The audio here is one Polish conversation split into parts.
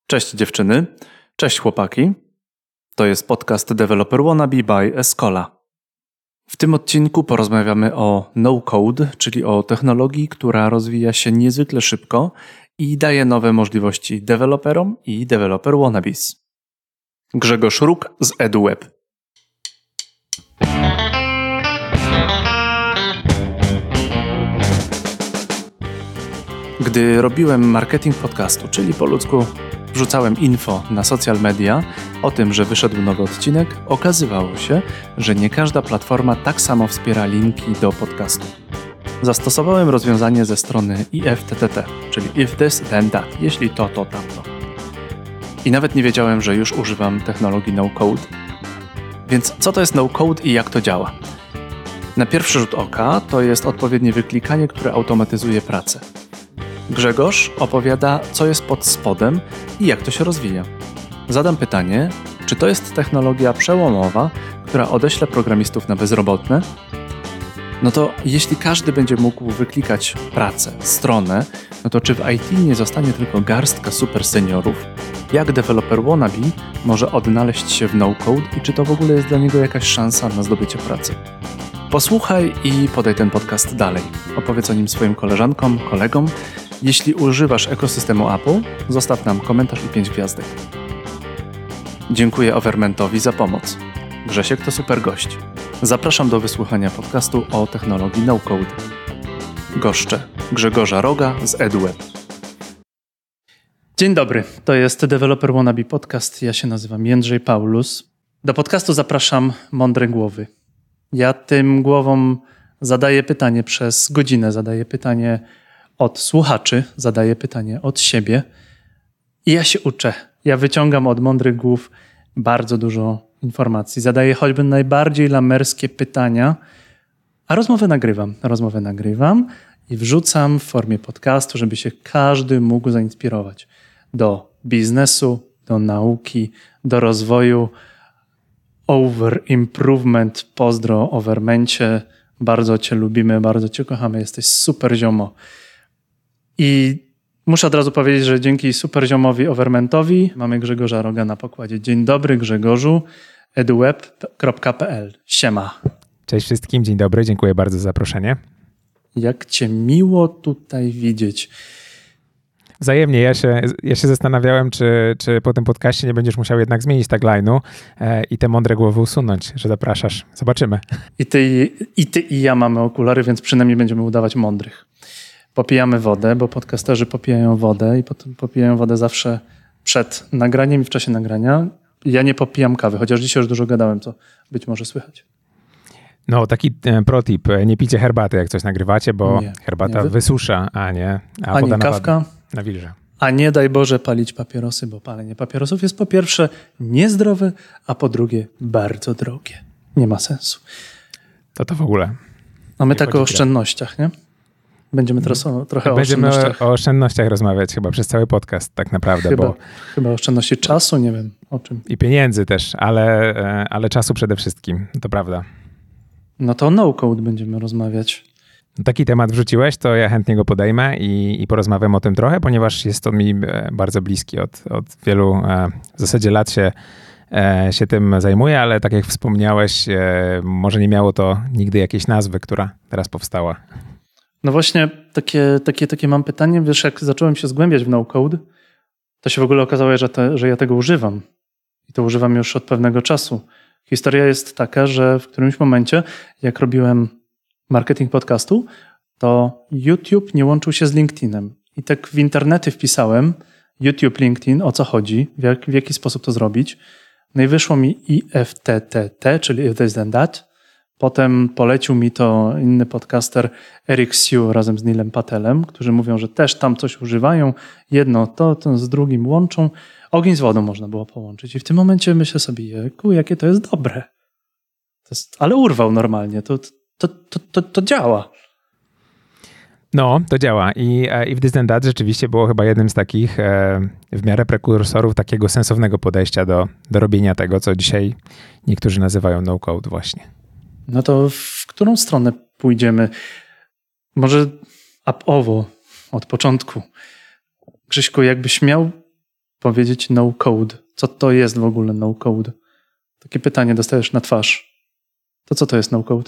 Cześć dziewczyny, cześć chłopaki. To jest podcast Developer Wannabe by Escola. W tym odcinku porozmawiamy o no-code, czyli o technologii, która rozwija się niezwykle szybko i daje nowe możliwości deweloperom i developer wannabes. Grzegorz Róg z EduWeb. Gdy robiłem marketing podcastu, czyli po ludzku wrzucałem info na social media o tym, że wyszedł nowy odcinek, okazywało się, że nie każda platforma tak samo wspiera linki do podcastu. Zastosowałem rozwiązanie ze strony IFTTT, czyli if this then that, jeśli to tamto. I nawet nie wiedziałem, że już używam technologii no-code. Więc co to jest no-code i jak to działa? Na pierwszy rzut oka to jest odpowiednie wyklikanie, które automatyzuje pracę. Grzegorz opowiada, co jest pod spodem i jak to się rozwija. Zadam pytanie, czy to jest technologia przełomowa, która odeśle programistów na bezrobotne? No to jeśli każdy będzie mógł wyklikać pracę, stronę, no to czy w IT nie zostanie tylko garstka super seniorów? Jak developer wannabe może odnaleźć się w no-code i czy to w ogóle jest dla niego jakaś szansa na zdobycie pracy? Posłuchaj i podaj ten podcast dalej. Opowiedz o nim swoim koleżankom, kolegom. Jeśli używasz ekosystemu Apple, zostaw nam komentarz i 5 gwiazdek. Dziękuję Overmentowi za pomoc. Grzesiek to super gość. Zapraszam do wysłuchania podcastu o technologii no-code. Goszczę Grzegorza Roga z EduWeb. Dzień dobry, to jest Developer Wannabe Podcast. Ja się nazywam Jędrzej Paulus. Do podcastu zapraszam mądre głowy. Ja tym głowom zadaję pytanie przez godzinę, zadaję pytanie od słuchaczy, zadaję pytanie od siebie i ja się uczę. Ja wyciągam od mądrych głów bardzo dużo informacji. Zadaję choćby najbardziej lamerskie pytania, a rozmowę nagrywam i wrzucam w formie podcastu, żeby się każdy mógł zainspirować do biznesu, do nauki, do rozwoju. Over improvement, pozdro Overmencie. Bardzo cię lubimy, bardzo cię kochamy, jesteś super ziomo. I muszę od razu powiedzieć, że dzięki super ziomowi Overmentowi mamy Grzegorza Roga na pokładzie. Dzień dobry Grzegorzu, eduweb.pl. Siema. Cześć wszystkim, dzień dobry, dziękuję bardzo za zaproszenie. Jak cię miło tutaj widzieć. Wzajemnie, ja się zastanawiałem, czy po tym podcaście nie będziesz musiał jednak zmienić tagline'u i te mądre głowy usunąć, że zapraszasz. Zobaczymy. I ty i ja mamy okulary, więc przynajmniej będziemy udawać mądrych. Popijamy wodę, bo podcasterzy popijają wodę i popijają wodę zawsze przed nagraniem i w czasie nagrania. Ja nie popijam kawy, chociaż dzisiaj już dużo gadałem, co być może słychać. No, taki protip, nie pijcie herbaty, jak coś nagrywacie, bo herbata wysusza, a woda kawka, nawilża. A nie daj Boże palić papierosy, bo palenie papierosów jest po pierwsze niezdrowe, a po drugie bardzo drogie. Nie ma sensu. To w ogóle. A my tak o oszczędnościach, nie? Będziemy teraz trochę o oszczędnościach. Będziemy o oszczędnościach rozmawiać chyba przez cały podcast tak naprawdę. Chyba oszczędności czasu, nie wiem o czym. I pieniędzy też, ale czasu przede wszystkim, to prawda. No to no-code będziemy rozmawiać. Taki temat wrzuciłeś, to ja chętnie go podejmę i porozmawiam o tym trochę, ponieważ jest to mi bardzo bliski. Od wielu w zasadzie lat się tym zajmuję, ale tak jak wspomniałeś, może nie miało to nigdy jakiejś nazwy, która teraz powstała. No właśnie takie mam pytanie. Wiesz, jak zacząłem się zgłębiać w no-code, to się w ogóle okazało, że ja tego używam. I to używam już od pewnego czasu. Historia jest taka, że w którymś momencie, jak robiłem marketing podcastu, to YouTube nie łączył się z LinkedInem. I tak w internety wpisałem YouTube, LinkedIn, o co chodzi, w jaki sposób to zrobić. No i wyszło mi IFTTT, czyli If This Then That. Potem polecił mi to inny podcaster Eric Siu razem z Neilem Patelem, którzy mówią, że też tam coś używają. Jedno to z drugim łączą. Ogień z wodą można było połączyć. I w tym momencie myślę sobie, jakie to jest dobre. Ale urwał normalnie. To działa. No, to działa. I If This Then That rzeczywiście było chyba jednym z takich w miarę prekursorów takiego sensownego podejścia do robienia tego, co dzisiaj niektórzy nazywają no-code właśnie. No to w którą stronę pójdziemy? Może up-owo, od początku. Grześku, jakbyś miał powiedzieć no code. Co to jest w ogóle no code? Takie pytanie dostajesz na twarz. To co to jest no code?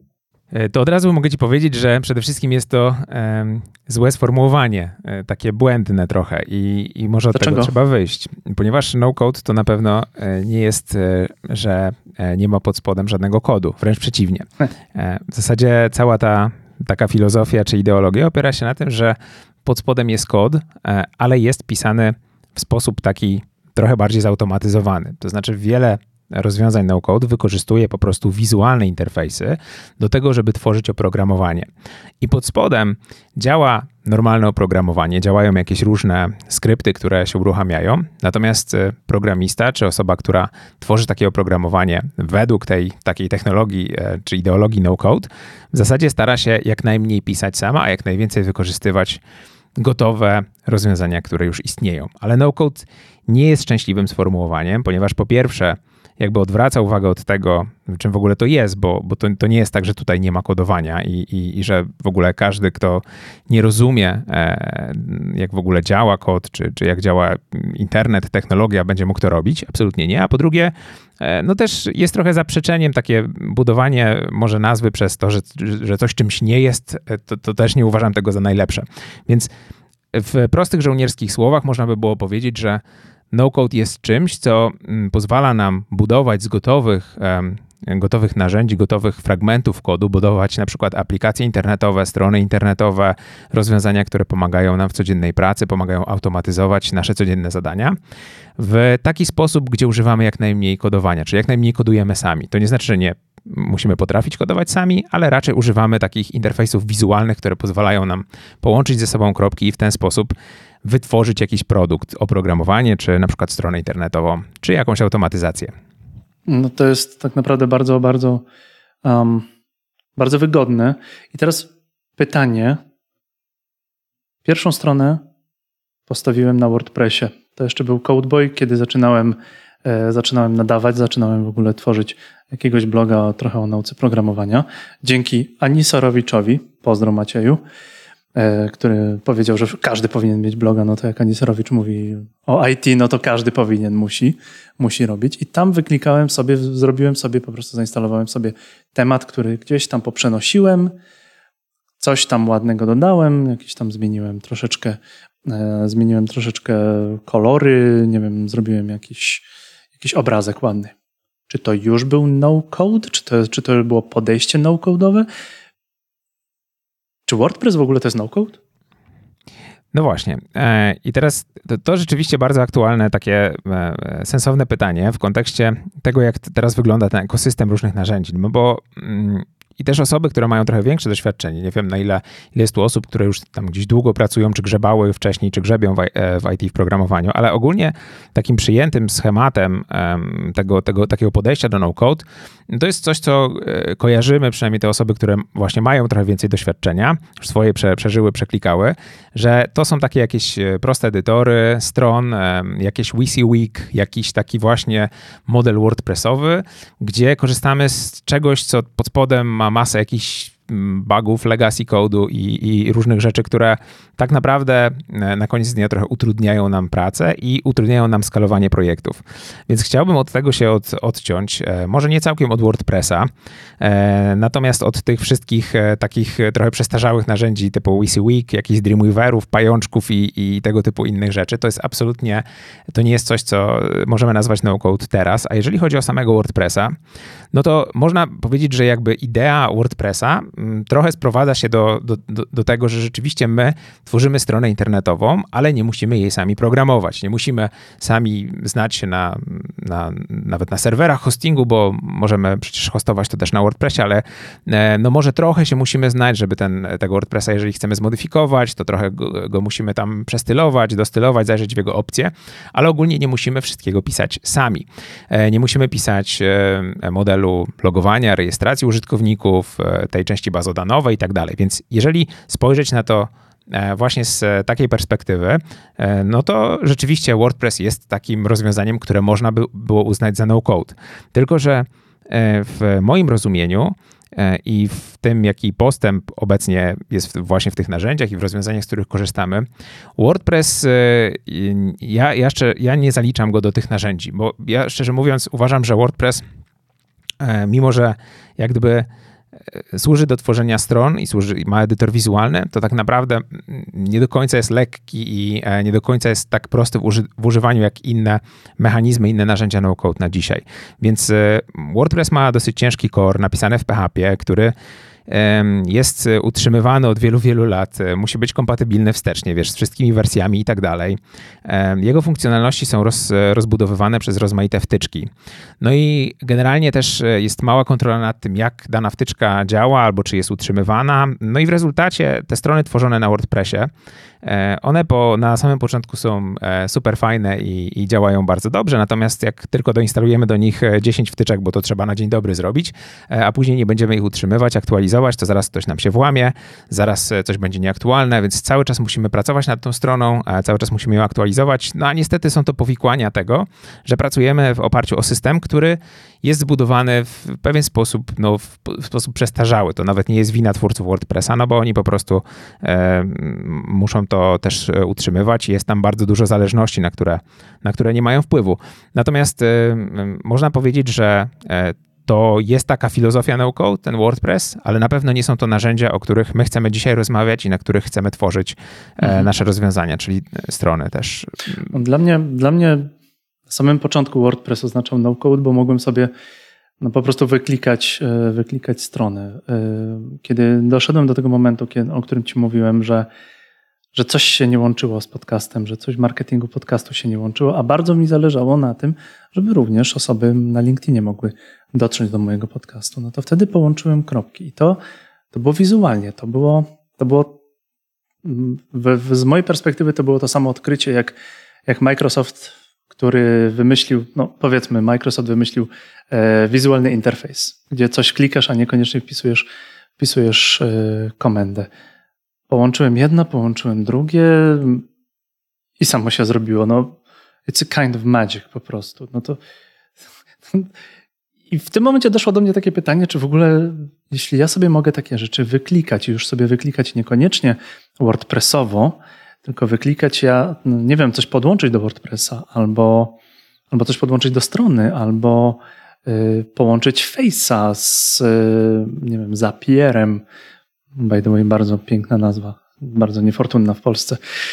To od razu mogę ci powiedzieć, że przede wszystkim jest to złe sformułowanie, takie błędne trochę i może od tego trzeba wyjść. Ponieważ no-code to na pewno nie jest, że nie ma pod spodem żadnego kodu, wręcz przeciwnie. W zasadzie cała ta taka filozofia czy ideologia opiera się na tym, że pod spodem jest kod, ale jest pisany w sposób taki trochę bardziej zautomatyzowany. To znaczy wiele rozwiązań no-code wykorzystuje po prostu wizualne interfejsy do tego, żeby tworzyć oprogramowanie. I pod spodem działa normalne oprogramowanie, działają jakieś różne skrypty, które się uruchamiają, natomiast programista czy osoba, która tworzy takie oprogramowanie według tej takiej technologii czy ideologii no-code, w zasadzie stara się jak najmniej pisać sama, a jak najwięcej wykorzystywać gotowe rozwiązania, które już istnieją. Ale no-code nie jest szczęśliwym sformułowaniem, ponieważ po pierwsze jakby odwraca uwagę od tego, czym w ogóle to jest, bo to nie jest tak, że tutaj nie ma kodowania i że w ogóle każdy, kto nie rozumie, jak w ogóle działa kod, czy jak działa internet, technologia, będzie mógł to robić. Absolutnie nie. A po drugie, no też jest trochę zaprzeczeniem takie budowanie może nazwy przez to, że coś czymś nie jest, to też nie uważam tego za najlepsze. Więc w prostych żołnierskich słowach można by było powiedzieć, że no-code jest czymś, co pozwala nam budować z gotowych narzędzi, gotowych fragmentów kodu, budować na przykład aplikacje internetowe, strony internetowe, rozwiązania, które pomagają nam w codziennej pracy, pomagają automatyzować nasze codzienne zadania w taki sposób, gdzie używamy jak najmniej kodowania, czyli jak najmniej kodujemy sami. To nie znaczy, że nie musimy potrafić kodować sami, ale raczej używamy takich interfejsów wizualnych, które pozwalają nam połączyć ze sobą kropki i w ten sposób wytworzyć jakiś produkt, oprogramowanie, czy na przykład stronę internetową, czy jakąś automatyzację. No to jest tak naprawdę bardzo, bardzo, bardzo wygodne. I teraz pytanie. Pierwszą stronę postawiłem na WordPressie. To jeszcze był Codeboy, kiedy zaczynałem nadawać, zaczynałem w ogóle tworzyć jakiegoś bloga trochę o nauce programowania. Dzięki Ani Sorowiczowi, pozdro Macieju, który powiedział, że każdy powinien mieć bloga, no to jak Ani Sorowicz mówi o IT, no to każdy musi robić. I tam wyklikałem sobie, zrobiłem sobie, po prostu zainstalowałem sobie temat, który gdzieś tam poprzenosiłem, coś tam ładnego dodałem, jakiś tam zmieniłem troszeczkę kolory, nie wiem, zrobiłem jakiś obrazek ładny. Czy to już był no-code? Czy to było podejście no-code'owe? Czy WordPress w ogóle to jest no-code? No właśnie. I teraz to rzeczywiście bardzo aktualne, takie sensowne pytanie w kontekście tego, jak teraz wygląda ten ekosystem różnych narzędzi. No bo i też osoby, które mają trochę większe doświadczenie, nie wiem na ile jest tu osób, które już tam gdzieś długo pracują, czy grzebały wcześniej, czy grzebią w IT, w programowaniu, ale ogólnie takim przyjętym schematem takiego podejścia do no-code, to jest coś, co kojarzymy, przynajmniej te osoby, które właśnie mają trochę więcej doświadczenia, już swoje przeżyły, przeklikały, że to są takie jakieś proste edytory stron, jakieś WYSIWYG, jakiś taki właśnie model WordPressowy, gdzie korzystamy z czegoś, co pod spodem ma masę jakichś bugów, legacy code'u i różnych rzeczy, które tak naprawdę na koniec dnia trochę utrudniają nam pracę i utrudniają nam skalowanie projektów. Więc chciałbym od tego się odciąć, może nie całkiem od WordPressa, natomiast od tych wszystkich takich trochę przestarzałych narzędzi typu WYSIWYG, jakichś Dreamweaverów, pajączków i tego typu innych rzeczy. To jest absolutnie, to nie jest coś, co możemy nazwać no-code teraz, a jeżeli chodzi o samego WordPressa, no to można powiedzieć, że jakby idea WordPressa trochę sprowadza się do tego, że rzeczywiście my tworzymy stronę internetową, ale nie musimy jej sami programować. Nie musimy sami znać się nawet na serwerach hostingu, bo możemy przecież hostować to też na WordPressie, ale no może trochę się musimy znać, żeby tego WordPressa, jeżeli chcemy zmodyfikować, to trochę go musimy tam przestylować, dostylować, zajrzeć w jego opcje, ale ogólnie nie musimy wszystkiego pisać sami. Nie musimy pisać modelu logowania, rejestracji użytkowników, tej części bazodanowej i tak dalej. Więc jeżeli spojrzeć na to właśnie z takiej perspektywy, no to rzeczywiście WordPress jest takim rozwiązaniem, które można by było uznać za no-code. Tylko że w moim rozumieniu i w tym, jaki postęp obecnie jest właśnie w tych narzędziach i w rozwiązaniach, z których korzystamy, WordPress, ja nie zaliczam go do tych narzędzi, bo ja szczerze mówiąc uważam, że WordPress, mimo że jak gdyby służy do tworzenia stron i ma edytor wizualny, to tak naprawdę nie do końca jest lekki i nie do końca jest tak prosty w używaniu jak inne mechanizmy, inne narzędzia no-code na dzisiaj. Więc WordPress ma dosyć ciężki core napisany w PHP, który jest utrzymywany od wielu, wielu lat, musi być kompatybilny wstecznie, wiesz, z wszystkimi wersjami i tak dalej. Jego funkcjonalności są rozbudowywane przez rozmaite wtyczki. No i generalnie też jest mała kontrola nad tym, jak dana wtyczka działa albo czy jest utrzymywana. No i w rezultacie te strony tworzone na WordPressie, one na samym początku są super fajne i działają bardzo dobrze, natomiast jak tylko doinstalujemy do nich 10 wtyczek, bo to trzeba na dzień dobry zrobić, a później nie będziemy ich utrzymywać, aktualizować, to zaraz ktoś nam się włamie, zaraz coś będzie nieaktualne, więc cały czas musimy pracować nad tą stroną, cały czas musimy ją aktualizować, no a niestety są to powikłania tego, że pracujemy w oparciu o system, który jest zbudowany w pewien sposób, w sposób przestarzały. To nawet nie jest wina twórców WordPressa, no bo oni po prostu muszą to też utrzymywać i jest tam bardzo dużo zależności, na które nie mają wpływu. Natomiast można powiedzieć, że to jest taka filozofia no-code, ten WordPress, ale na pewno nie są to narzędzia, o których my chcemy dzisiaj rozmawiać i na których chcemy tworzyć nasze rozwiązania, czyli strony też. Dla mnie na samym początku WordPress oznaczał no-code, bo mogłem sobie po prostu wyklikać strony. Kiedy doszedłem do tego momentu, o którym ci mówiłem, że coś się nie łączyło z podcastem, że coś w marketingu podcastu się nie łączyło, a bardzo mi zależało na tym, żeby również osoby na LinkedInie mogły dotrzeć do mojego podcastu. No to wtedy połączyłem kropki i to było wizualnie, to było z mojej perspektywy to było to samo odkrycie, jak Microsoft, który wymyślił, Microsoft wymyślił wizualny interfejs, gdzie coś klikasz, a niekoniecznie wpisujesz komendę. Połączyłem jedno, połączyłem drugie i samo się zrobiło. It's a kind of magic po prostu. I w tym momencie doszło do mnie takie pytanie, czy w ogóle, jeśli ja sobie mogę takie rzeczy wyklikać i już sobie wyklikać niekoniecznie WordPressowo, tylko wyklikać coś podłączyć do WordPressa, albo coś podłączyć do strony, albo połączyć Face'a z Zapierem. By the way, bardzo piękna nazwa, bardzo niefortunna w Polsce.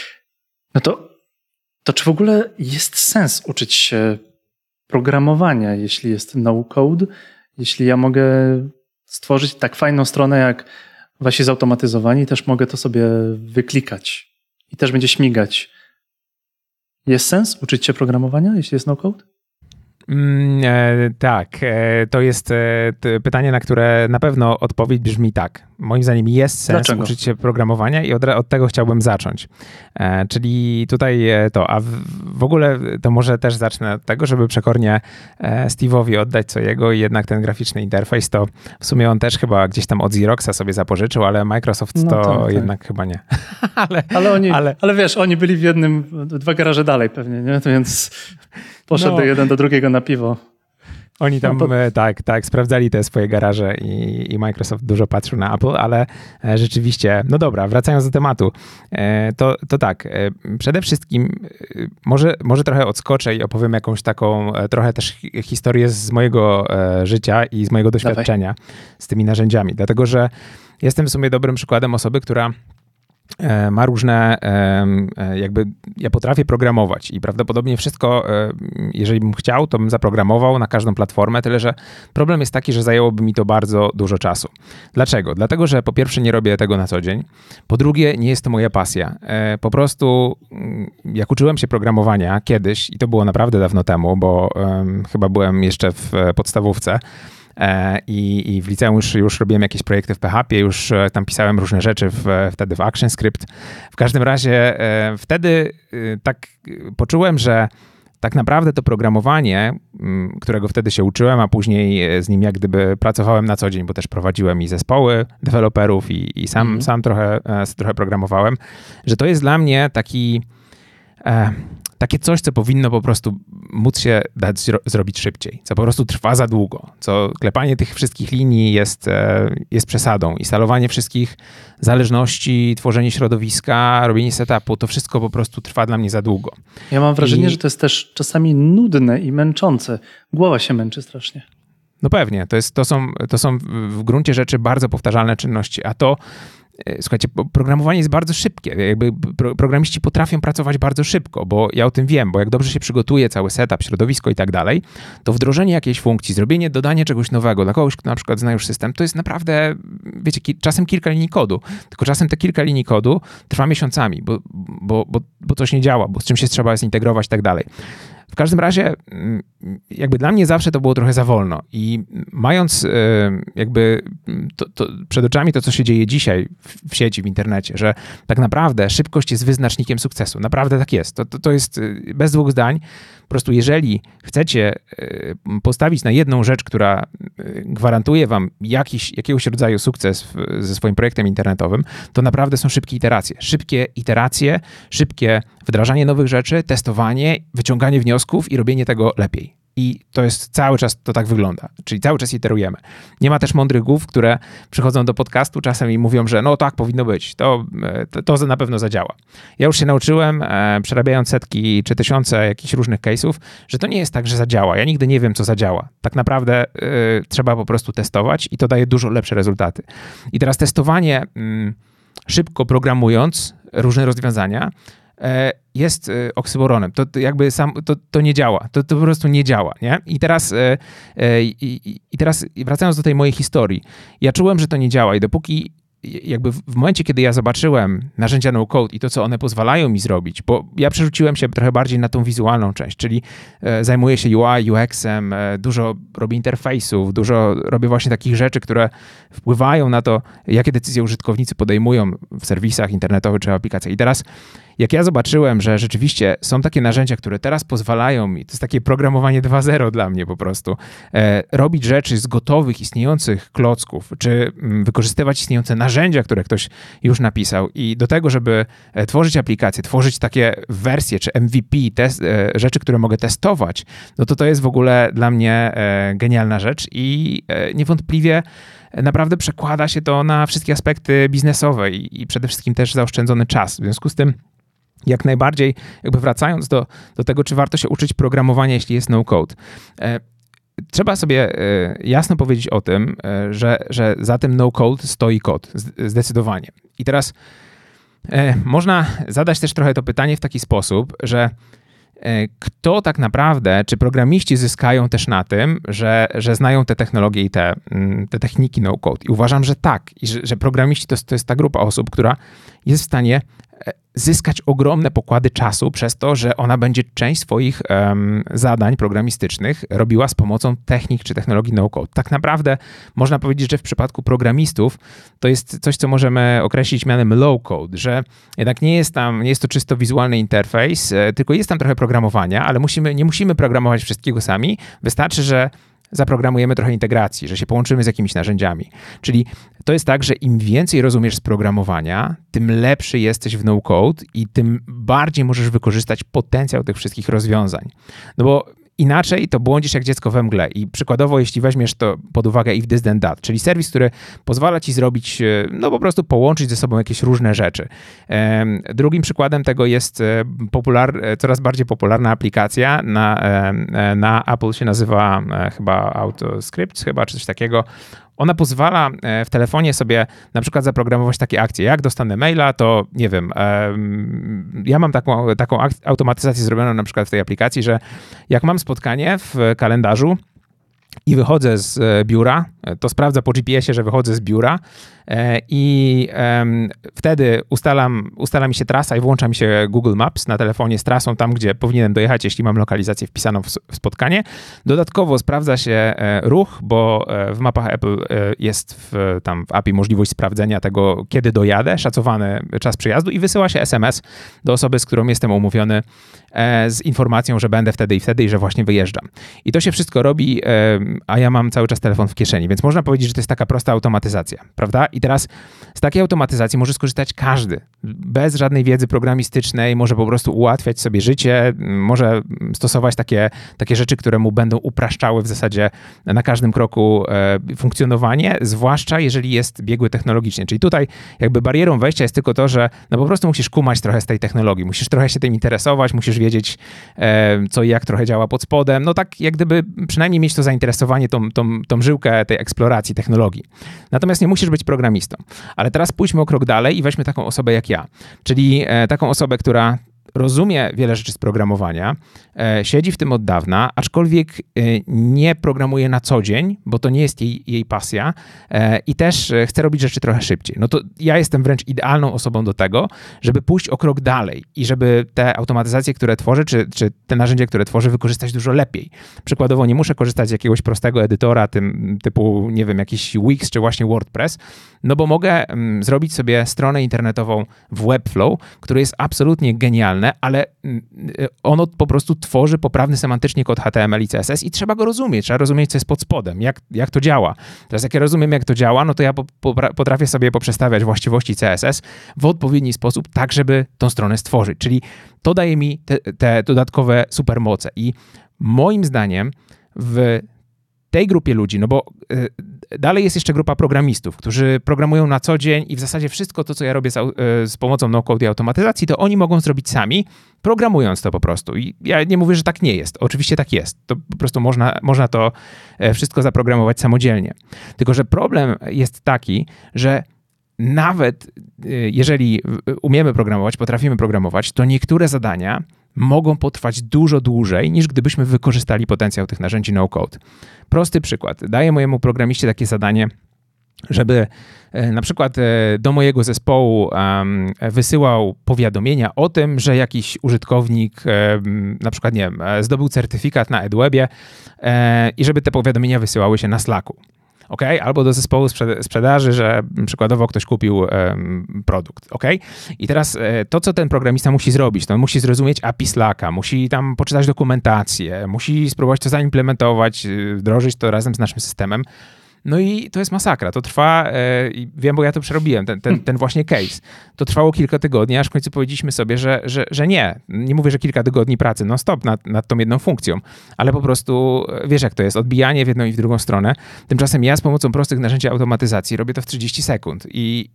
To czy w ogóle jest sens uczyć się programowania, jeśli jest no-code, jeśli ja mogę stworzyć tak fajną stronę jak Wasi Zautomatyzowani, też mogę to sobie wyklikać i też będzie śmigać. Jest sens uczyć się programowania, jeśli jest no-code? Tak, to jest pytanie, na które na pewno odpowiedź brzmi tak. Moim zdaniem jest sens uczyć się programowania i od tego chciałbym zacząć. Czyli tutaj a w ogóle to może też zacznę od tego, żeby przekornie Steve'owi oddać co jego i jednak ten graficzny interfejs to w sumie on też chyba gdzieś tam od Xeroxa sobie zapożyczył, ale Microsoft jednak chyba nie. ale wiesz, oni byli w 2 garaże dalej pewnie, nie? To więc poszedł jeden do drugiego na piwo. Oni tam tak, sprawdzali te swoje garaże i Microsoft dużo patrzył na Apple, ale rzeczywiście, dobra, wracając do tematu, to tak, przede wszystkim może trochę odskoczę i opowiem jakąś taką trochę też historię z mojego życia i z mojego doświadczenia z tymi narzędziami, dlatego że jestem w sumie dobrym przykładem osoby, która ma różne, ja potrafię programować i prawdopodobnie wszystko, jeżeli bym chciał, to bym zaprogramował na każdą platformę, tyle że problem jest taki, że zajęłoby mi to bardzo dużo czasu. Dlaczego? Dlatego, że po pierwsze nie robię tego na co dzień, po drugie nie jest to moja pasja. Po prostu jak uczyłem się programowania kiedyś i to było naprawdę dawno temu, bo chyba byłem jeszcze w podstawówce, i w liceum już robiłem jakieś projekty w PHP, już tam pisałem różne rzeczy wtedy w ActionScript. W każdym razie wtedy tak poczułem, że tak naprawdę to programowanie, którego wtedy się uczyłem, a później z nim jak gdyby pracowałem na co dzień, bo też prowadziłem i zespoły deweloperów i sam trochę programowałem, że to jest dla mnie takie coś, co powinno po prostu móc się dać zrobić szybciej, co po prostu trwa za długo, co klepanie tych wszystkich linii jest przesadą. Instalowanie wszystkich zależności, tworzenie środowiska, robienie setupu, to wszystko po prostu trwa dla mnie za długo. Ja mam wrażenie, że to jest też czasami nudne i męczące. Głowa się męczy strasznie. No pewnie, to są w gruncie rzeczy bardzo powtarzalne czynności, a to, słuchajcie, programowanie jest bardzo szybkie. Jakby programiści potrafią pracować bardzo szybko, bo ja o tym wiem, bo jak dobrze się przygotuje cały setup, środowisko i tak dalej, to wdrożenie jakiejś funkcji, dodanie czegoś nowego dla kogoś, kto na przykład zna już system, to jest naprawdę, wiecie, czasem kilka linii kodu. Tylko czasem te kilka linii kodu trwa miesiącami, bo coś nie działa, bo z czymś się trzeba zintegrować i tak dalej. W każdym razie jakby dla mnie zawsze to było trochę za wolno i mając jakby przed oczami to, co się dzieje dzisiaj w sieci, w internecie, że tak naprawdę szybkość jest wyznacznikiem sukcesu. Naprawdę tak jest. To jest bez dwóch zdań. Po prostu jeżeli chcecie postawić na jedną rzecz, która gwarantuje wam jakiegoś rodzaju sukces ze swoim projektem internetowym, to naprawdę są szybkie iteracje, szybkie wdrażanie nowych rzeczy, testowanie, wyciąganie wniosków i robienie tego lepiej. I to jest cały czas, to tak wygląda. Czyli cały czas iterujemy. Nie ma też mądrych głów, które przychodzą do podcastu czasem i mówią, że no tak powinno być, to na pewno zadziała. Ja już się nauczyłem, przerabiając setki czy tysiące jakichś różnych case'ów, że to nie jest tak, że zadziała. Ja nigdy nie wiem, co zadziała. Tak naprawdę trzeba po prostu testować i to daje dużo lepsze rezultaty. I teraz testowanie szybko programując różne rozwiązania jest oksymoronem. To jakby to nie działa. To po prostu nie działa, nie? I teraz wracając do tej mojej historii, ja czułem, że to nie działa i dopóki jakby w momencie, kiedy ja zobaczyłem narzędzia no-code i to, co one pozwalają mi zrobić, bo ja przerzuciłem się trochę bardziej na tą wizualną część, czyli zajmuję się UI, UX-em, dużo robię interfejsów, dużo robię właśnie takich rzeczy, które wpływają na to, jakie decyzje użytkownicy podejmują w serwisach internetowych czy aplikacjach. I teraz jak ja zobaczyłem, że rzeczywiście są takie narzędzia, które teraz pozwalają mi, to jest takie programowanie 2.0 dla mnie po prostu, robić rzeczy z gotowych, istniejących klocków, czy wykorzystywać istniejące narzędzia, które ktoś już napisał i do tego, żeby tworzyć aplikacje, tworzyć takie wersje, czy MVP, rzeczy, które mogę testować, no to jest w ogóle dla mnie genialna rzecz i niewątpliwie naprawdę przekłada się to na wszystkie aspekty biznesowe i przede wszystkim też zaoszczędzony czas. W związku z tym jak najbardziej, jakby wracając do tego, czy warto się uczyć programowania, jeśli jest no-code. Trzeba sobie jasno powiedzieć o tym, że za tym no-code stoi kod, zdecydowanie. I teraz można zadać też trochę to pytanie w taki sposób, że kto tak naprawdę, czy programiści zyskają też na tym, że znają te technologie i te techniki no-code. I uważam, że tak. I że programiści to jest ta grupa osób, która jest w stanie zyskać ogromne pokłady czasu przez to, że ona będzie część swoich zadań programistycznych robiła z pomocą technik czy technologii no-code. Tak naprawdę można powiedzieć, że w przypadku programistów to jest coś, co możemy określić mianem low-code, że jednak nie jest to czysto wizualny interfejs, tylko jest tam trochę programowania, ale nie musimy programować wszystkiego sami. Wystarczy, że zaprogramujemy trochę integracji, że się połączymy z jakimiś narzędziami. Czyli to jest tak, że im więcej rozumiesz z programowania, tym lepszy jesteś w no-code i tym bardziej możesz wykorzystać potencjał tych wszystkich rozwiązań. No bo inaczej to błądzisz jak dziecko we mgle i przykładowo, jeśli weźmiesz to pod uwagę if this then that, czyli serwis, który pozwala ci zrobić, no po prostu połączyć ze sobą jakieś różne rzeczy. Drugim przykładem tego jest coraz bardziej popularna aplikacja na Apple się nazywa chyba AutoScript, czy coś takiego. Ona pozwala w telefonie sobie na przykład zaprogramować takie akcje. Jak dostanę maila, to nie wiem, ja mam taką automatyzację zrobioną na przykład w tej aplikacji, że jak mam spotkanie w kalendarzu i wychodzę z biura, to sprawdza po GPS-ie, że wychodzę z biura i wtedy ustala mi się trasa i włącza mi się Google Maps na telefonie z trasą tam, gdzie powinienem dojechać, jeśli mam lokalizację wpisaną w spotkanie. Dodatkowo sprawdza się ruch, bo w mapach Apple jest w API możliwość sprawdzenia tego, kiedy dojadę, szacowany czas przyjazdu i wysyła się SMS do osoby, z którą jestem umówiony z informacją, że będę wtedy i że właśnie wyjeżdżam. I to się wszystko robi a ja mam cały czas telefon w kieszeni, więc można powiedzieć, że to jest taka prosta automatyzacja, prawda? I teraz z takiej automatyzacji może skorzystać każdy, bez żadnej wiedzy programistycznej, może po prostu ułatwiać sobie życie, może stosować takie rzeczy, które mu będą upraszczały w zasadzie na każdym kroku funkcjonowanie, zwłaszcza jeżeli jest biegły technologicznie. Czyli tutaj jakby barierą wejścia jest tylko to, że no po prostu musisz kumać trochę z tej technologii, musisz trochę się tym interesować, musisz wiedzieć co i jak trochę działa pod spodem, no tak jak gdyby przynajmniej mieć to zainteresowanie, tą żyłkę tej eksploracji technologii. Natomiast nie musisz być programistą. Ale teraz pójdźmy o krok dalej i weźmy taką osobę jak ja, czyli taką osobę, która rozumie wiele rzeczy z programowania, siedzi w tym od dawna, aczkolwiek nie programuje na co dzień, bo to nie jest jej pasja i też chce robić rzeczy trochę szybciej. No to ja jestem wręcz idealną osobą do tego, żeby pójść o krok dalej i żeby te automatyzacje, które tworzę, czy te narzędzia, które tworzę, wykorzystać dużo lepiej. Przykładowo nie muszę korzystać z jakiegoś prostego edytora, typu, nie wiem, jakiś Wix, czy właśnie WordPress, no bo mogę zrobić sobie stronę internetową w Webflow, który jest absolutnie genialny, ale ono po prostu tworzy poprawny semantycznie kod HTML i CSS i trzeba go rozumieć, trzeba rozumieć, co jest pod spodem, jak to działa. Teraz jak ja rozumiem, jak to działa, no to ja potrafię sobie poprzestawiać właściwości CSS w odpowiedni sposób, tak żeby tą stronę stworzyć, czyli to daje mi te dodatkowe supermoce i moim zdaniem w tej grupie ludzi, no bo dalej jest jeszcze grupa programistów, którzy programują na co dzień i w zasadzie wszystko to, co ja robię z pomocą no-code i automatyzacji, to oni mogą zrobić sami, programując to po prostu. I ja nie mówię, że tak nie jest. Oczywiście tak jest. To po prostu można to wszystko zaprogramować samodzielnie. Tylko że problem jest taki, że nawet jeżeli umiemy programować, potrafimy programować, to niektóre zadania mogą potrwać dużo dłużej, niż gdybyśmy wykorzystali potencjał tych narzędzi no-code. Prosty przykład. Daję mojemu programiście takie zadanie, żeby na przykład do mojego zespołu wysyłał powiadomienia o tym, że jakiś użytkownik na przykład, nie wiem, zdobył certyfikat na EdWebie i żeby te powiadomienia wysyłały się na Slacku. Okay? Albo do zespołu sprzedaży, że przykładowo ktoś kupił produkt. Okay? I teraz to, co ten programista musi zrobić, to on musi zrozumieć API Slacka, musi tam poczytać dokumentację, musi spróbować to zaimplementować, wdrożyć to razem z naszym systemem. No i to jest masakra. To trwa, i wiem, bo ja to przerobiłem, ten właśnie case. To trwało kilka tygodni, aż w końcu powiedzieliśmy sobie, że nie. Nie mówię, że kilka tygodni pracy, no stop nad tą jedną funkcją, ale po prostu wiesz, jak to jest, odbijanie w jedną i w drugą stronę. Tymczasem ja z pomocą prostych narzędzi automatyzacji robię to w 30 sekund.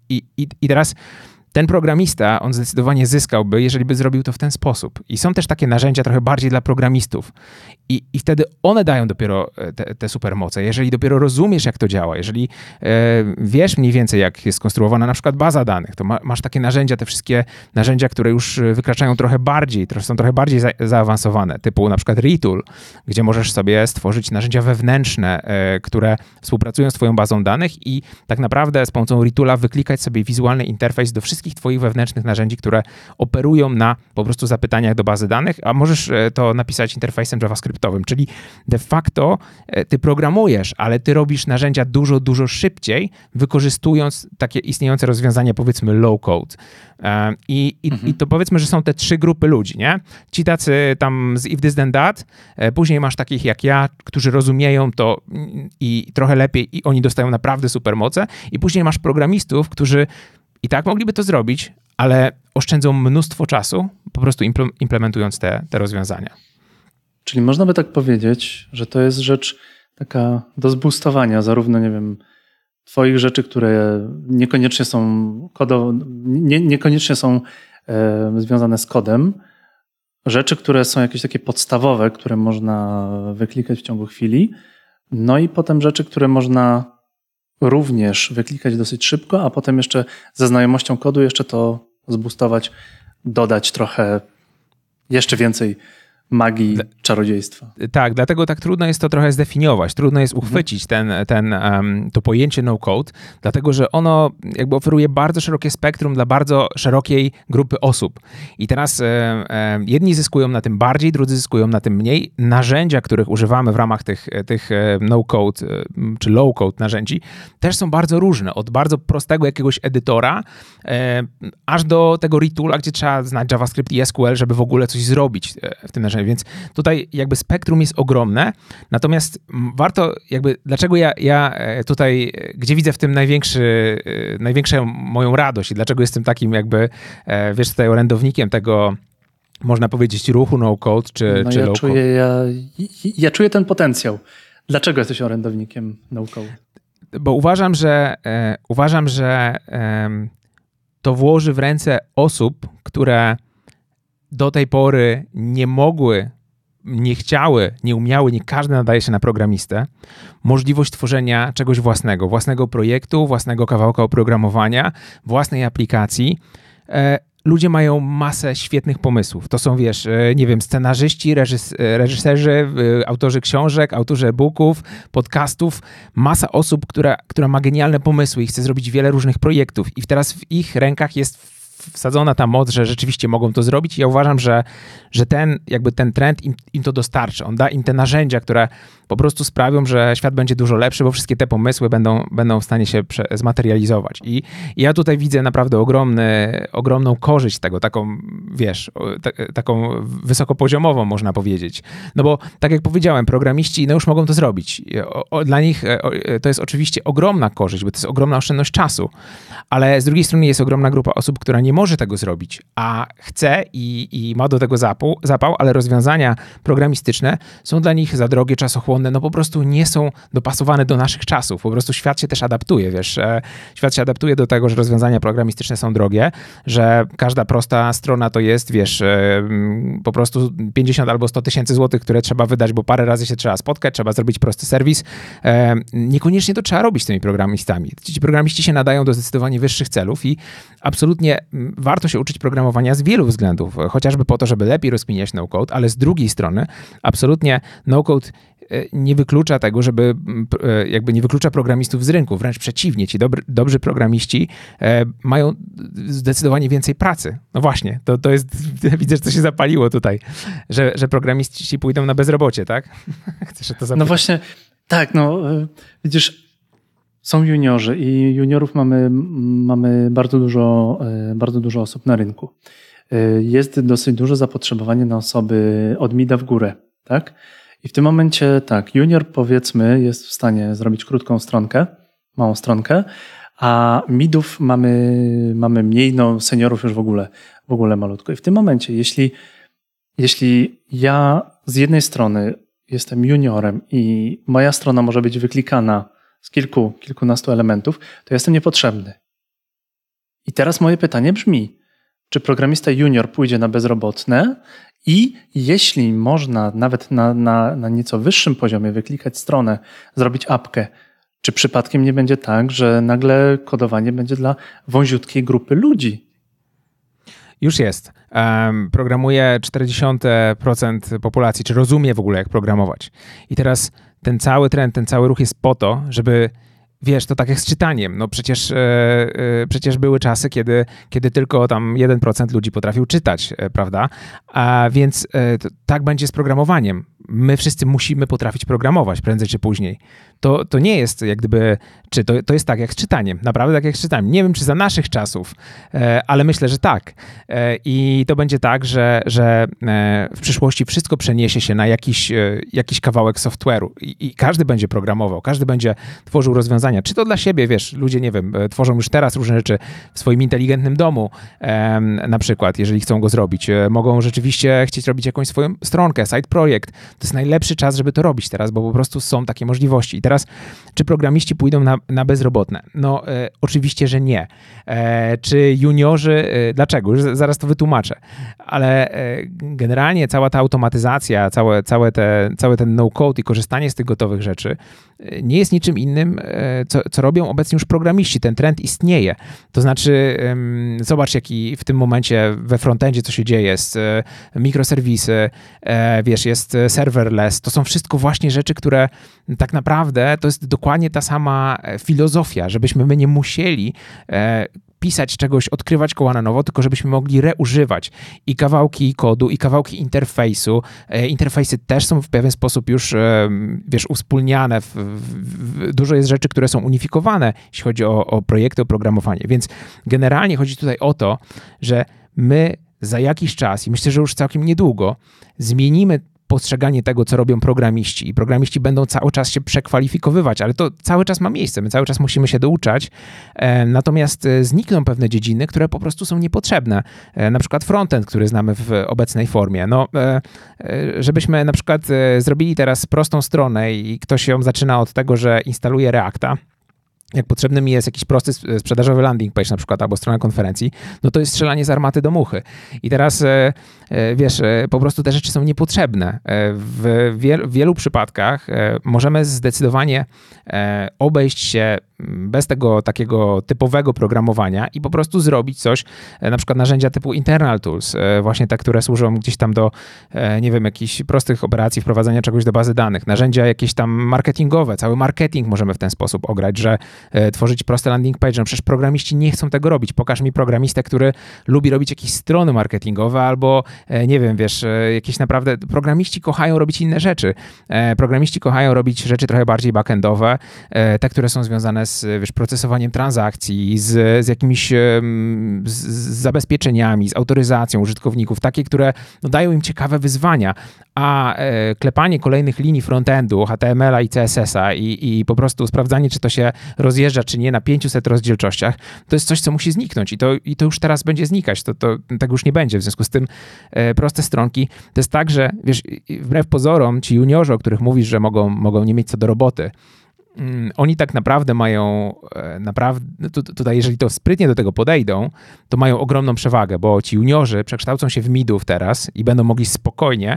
I teraz ten programista, on zdecydowanie zyskałby, jeżeli by zrobił to w ten sposób. I są też takie narzędzia trochę bardziej dla programistów. I wtedy one dają dopiero te supermoce. Jeżeli dopiero rozumiesz, jak to działa, jeżeli wiesz mniej więcej, jak jest skonstruowana na przykład baza danych, to masz takie narzędzia, te wszystkie narzędzia, które już wykraczają trochę bardziej, są trochę bardziej zaawansowane, typu na przykład Retool, gdzie możesz sobie stworzyć narzędzia wewnętrzne, które współpracują z twoją bazą danych i tak naprawdę z pomocą Retoola wyklikać sobie wizualny interfejs do wszystkich twoich wewnętrznych narzędzi, które operują na po prostu zapytaniach do bazy danych, a możesz to napisać interfejsem JavaScriptowym, czyli de facto ty programujesz, ale ty robisz narzędzia dużo, dużo szybciej, wykorzystując takie istniejące rozwiązania, powiedzmy low-code. I to powiedzmy, że są te trzy grupy ludzi, nie? Ci tacy tam z if this then that, później masz takich jak ja, którzy rozumieją to i trochę lepiej i oni dostają naprawdę supermoce i później masz programistów, którzy i tak mogliby to zrobić, ale oszczędzą mnóstwo czasu, po prostu implementując te rozwiązania. Czyli można by tak powiedzieć, że to jest rzecz taka do zboostowania zarówno, nie wiem, twoich rzeczy, które niekoniecznie są niekoniecznie są związane z kodem, rzeczy, które są jakieś takie podstawowe, które można wyklikać w ciągu chwili, no i potem rzeczy, które można również wyklikać dosyć szybko, a potem jeszcze ze znajomością kodu jeszcze to zboostować, dodać trochę jeszcze więcej magii, czarodziejstwa. Tak, dlatego tak trudno jest to trochę zdefiniować, trudno jest uchwycić to pojęcie no-code, dlatego że ono jakby oferuje bardzo szerokie spektrum dla bardzo szerokiej grupy osób. I teraz jedni zyskują na tym bardziej, drudzy zyskują na tym mniej. Narzędzia, których używamy w ramach tych no-code czy low-code narzędzi, też są bardzo różne. Od bardzo prostego jakiegoś edytora, aż do tego Retoola, gdzie trzeba znać JavaScript i SQL, żeby w ogóle coś zrobić w tym narzędziu. społecznej, więc tutaj jakby spektrum jest ogromne, natomiast warto jakby, dlaczego ja tutaj, gdzie widzę w tym największą moją radość i dlaczego jestem takim jakby, wiesz, tutaj orędownikiem tego, można powiedzieć, ruchu no-code czy low-code. Ja czuję ten potencjał. Dlaczego jesteś orędownikiem no-code? Bo uważam, że to włoży w ręce osób, które do tej pory nie mogły, nie chciały, nie umiały, nie każdy nadaje się na programistę, możliwość tworzenia czegoś własnego projektu, własnego kawałka oprogramowania, własnej aplikacji. Ludzie mają masę świetnych pomysłów. To są, wiesz, nie wiem, scenarzyści, reżyserzy, autorzy książek, autorzy e-booków, podcastów. Masa osób, która ma genialne pomysły i chce zrobić wiele różnych projektów. I teraz w ich rękach jest wsadzona ta moc, że rzeczywiście mogą to zrobić. I ja uważam, że ten trend im to dostarczy. On da im te narzędzia, które po prostu sprawią, że świat będzie dużo lepszy, bo wszystkie te pomysły będą w stanie się zmaterializować. I ja tutaj widzę naprawdę ogromną korzyść tego, taką, wiesz, taką wysokopoziomową, można powiedzieć. No bo, tak jak powiedziałem, programiści już mogą to zrobić. Dla nich to jest oczywiście ogromna korzyść, bo to jest ogromna oszczędność czasu, ale z drugiej strony jest ogromna grupa osób, która nie może tego zrobić, a chce i ma do tego zapał, ale rozwiązania programistyczne są dla nich za drogie, czasochłonne, no po prostu nie są dopasowane do naszych czasów. Po prostu świat się też adaptuje, wiesz. Świat się adaptuje do tego, że rozwiązania programistyczne są drogie, że każda prosta strona to jest, wiesz, po prostu 50 albo 100 tysięcy złotych, które trzeba wydać, bo parę razy się trzeba spotkać, trzeba zrobić prosty serwis. Niekoniecznie to trzeba robić z tymi programistami. Ci programiści się nadają do zdecydowanie wyższych celów i absolutnie warto się uczyć programowania z wielu względów, chociażby po to, żeby lepiej rozkminiać no-code, ale z drugiej strony absolutnie no-code nie wyklucza tego, nie wyklucza programistów z rynku. Wręcz przeciwnie, ci dobrzy programiści mają zdecydowanie więcej pracy. No właśnie, to jest, widzę, że to się zapaliło tutaj, że programiści pójdą na bezrobocie, tak? Chcesz to zapytać? No właśnie, tak, widzisz, są juniorzy i juniorów mamy bardzo dużo osób na rynku. Jest dosyć duże zapotrzebowanie na osoby od mida w górę, tak? I w tym momencie tak, junior powiedzmy jest w stanie zrobić krótką stronkę, małą stronkę, a midów mamy mniej, seniorów już w ogóle malutko. I w tym momencie, jeśli ja z jednej strony jestem juniorem i moja strona może być wyklikana z kilkunastu elementów, to jestem niepotrzebny. I teraz moje pytanie brzmi, czy programista junior pójdzie na bezrobotne i jeśli można nawet na nieco wyższym poziomie wyklikać stronę, zrobić apkę, czy przypadkiem nie będzie tak, że nagle kodowanie będzie dla wąziutkiej grupy ludzi? Już jest. Programuje 40% populacji, czy rozumie w ogóle, jak programować. I teraz ten cały trend, ten cały ruch jest po to, żeby, wiesz, to tak jak z czytaniem. No przecież były czasy, kiedy tylko tam 1% ludzi potrafił czytać, prawda? A więc tak będzie z programowaniem. My wszyscy musimy potrafić programować prędzej czy później. To nie jest jak gdyby, to jest tak jak z czytaniem. Naprawdę tak jak z czytaniem. Nie wiem, czy za naszych czasów, ale myślę, że tak. I to będzie tak, że w przyszłości wszystko przeniesie się na jakiś kawałek software'u i każdy będzie programował, każdy będzie tworzył rozwiązania. Czy to dla siebie, wiesz, ludzie, nie wiem, tworzą już teraz różne rzeczy w swoim inteligentnym domu, na przykład, jeżeli chcą go zrobić. Mogą rzeczywiście chcieć robić jakąś swoją stronkę, side projekt. To jest najlepszy czas, żeby to robić teraz, bo po prostu są takie możliwości. I teraz, czy programiści pójdą na bezrobotne? No, oczywiście, że nie. Czy juniorzy? Dlaczego? Już zaraz to wytłumaczę. Ale generalnie cała ta automatyzacja, cały ten no-code i korzystanie z tych gotowych rzeczy nie jest niczym innym, co robią obecnie już programiści. Ten trend istnieje. To znaczy, zobacz, jaki w tym momencie we frontendzie co się dzieje. Jest mikroserwisy, wiesz, jest serverless. To są wszystko właśnie rzeczy, które tak naprawdę to jest dokładnie ta sama filozofia, żebyśmy my nie musieli pisać czegoś, odkrywać koła na nowo, tylko żebyśmy mogli reużywać i kawałki kodu, i kawałki interfejsu. Interfejsy też są w pewien sposób już, wiesz, uspólniane. Dużo jest rzeczy, które są unifikowane, jeśli chodzi o projekty, o programowanie. Więc generalnie chodzi tutaj o to, że my za jakiś czas, i myślę, że już całkiem niedługo, zmienimy postrzeganie tego, co robią programiści i programiści będą cały czas się przekwalifikowywać, ale to cały czas ma miejsce, my cały czas musimy się douczać, natomiast znikną pewne dziedziny, które po prostu są niepotrzebne, na przykład frontend, który znamy w obecnej formie. No, żebyśmy na przykład zrobili teraz prostą stronę i ktoś ją zaczyna od tego, że instaluje Reacta, jak potrzebny mi jest jakiś prosty sprzedażowy landing page na przykład, albo strona konferencji, no to jest strzelanie z armaty do muchy. I teraz, wiesz, po prostu te rzeczy są niepotrzebne. W wielu przypadkach możemy zdecydowanie obejść się bez tego takiego typowego programowania i po prostu zrobić coś, na przykład narzędzia typu internal tools, właśnie te, które służą gdzieś tam do, nie wiem, jakichś prostych operacji, wprowadzania czegoś do bazy danych, narzędzia jakieś tam marketingowe, cały marketing możemy w ten sposób ograć, że tworzyć proste landing page, no przecież programiści nie chcą tego robić. Pokaż mi programistę, który lubi robić jakieś strony marketingowe albo, nie wiem, wiesz, jakieś naprawdę, programiści kochają robić inne rzeczy. Programiści kochają robić rzeczy trochę bardziej backendowe, te, które są związane z, wiesz, procesowaniem transakcji, z jakimiś z zabezpieczeniami, z autoryzacją użytkowników, takie, które no, dają im ciekawe wyzwania, a klepanie kolejnych linii frontendu, HTML-a i CSS-a i po prostu sprawdzanie, czy to się rozjeżdża, czy nie na 500 rozdzielczościach, to jest coś, co musi zniknąć i to już teraz będzie znikać, tego już nie będzie. W związku z tym proste stronki, to jest tak, że wiesz, wbrew pozorom ci juniorzy, o których mówisz, że mogą nie mieć co do roboty, oni tak naprawdę mają, tutaj jeżeli to sprytnie do tego podejdą, to mają ogromną przewagę, bo ci juniorzy przekształcą się w midów teraz i będą mogli spokojnie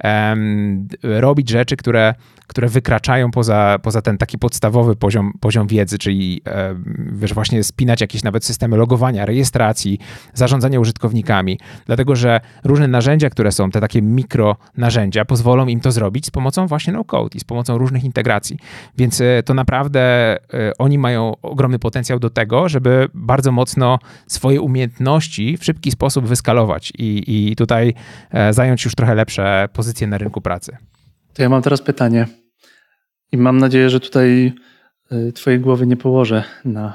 robić rzeczy, które wykraczają poza ten taki podstawowy poziom wiedzy, czyli wiesz, właśnie spinać jakieś nawet systemy logowania, rejestracji, zarządzania użytkownikami, dlatego że różne narzędzia, które są, te takie mikro narzędzia, pozwolą im to zrobić z pomocą właśnie no-code i z pomocą różnych integracji, więc to naprawdę oni mają ogromny potencjał do tego, żeby bardzo mocno swoje umiejętności w szybki sposób wyskalować i tutaj zająć już trochę lepsze pozycje na rynku pracy. To ja mam teraz pytanie i mam nadzieję, że tutaj twojej głowy nie położę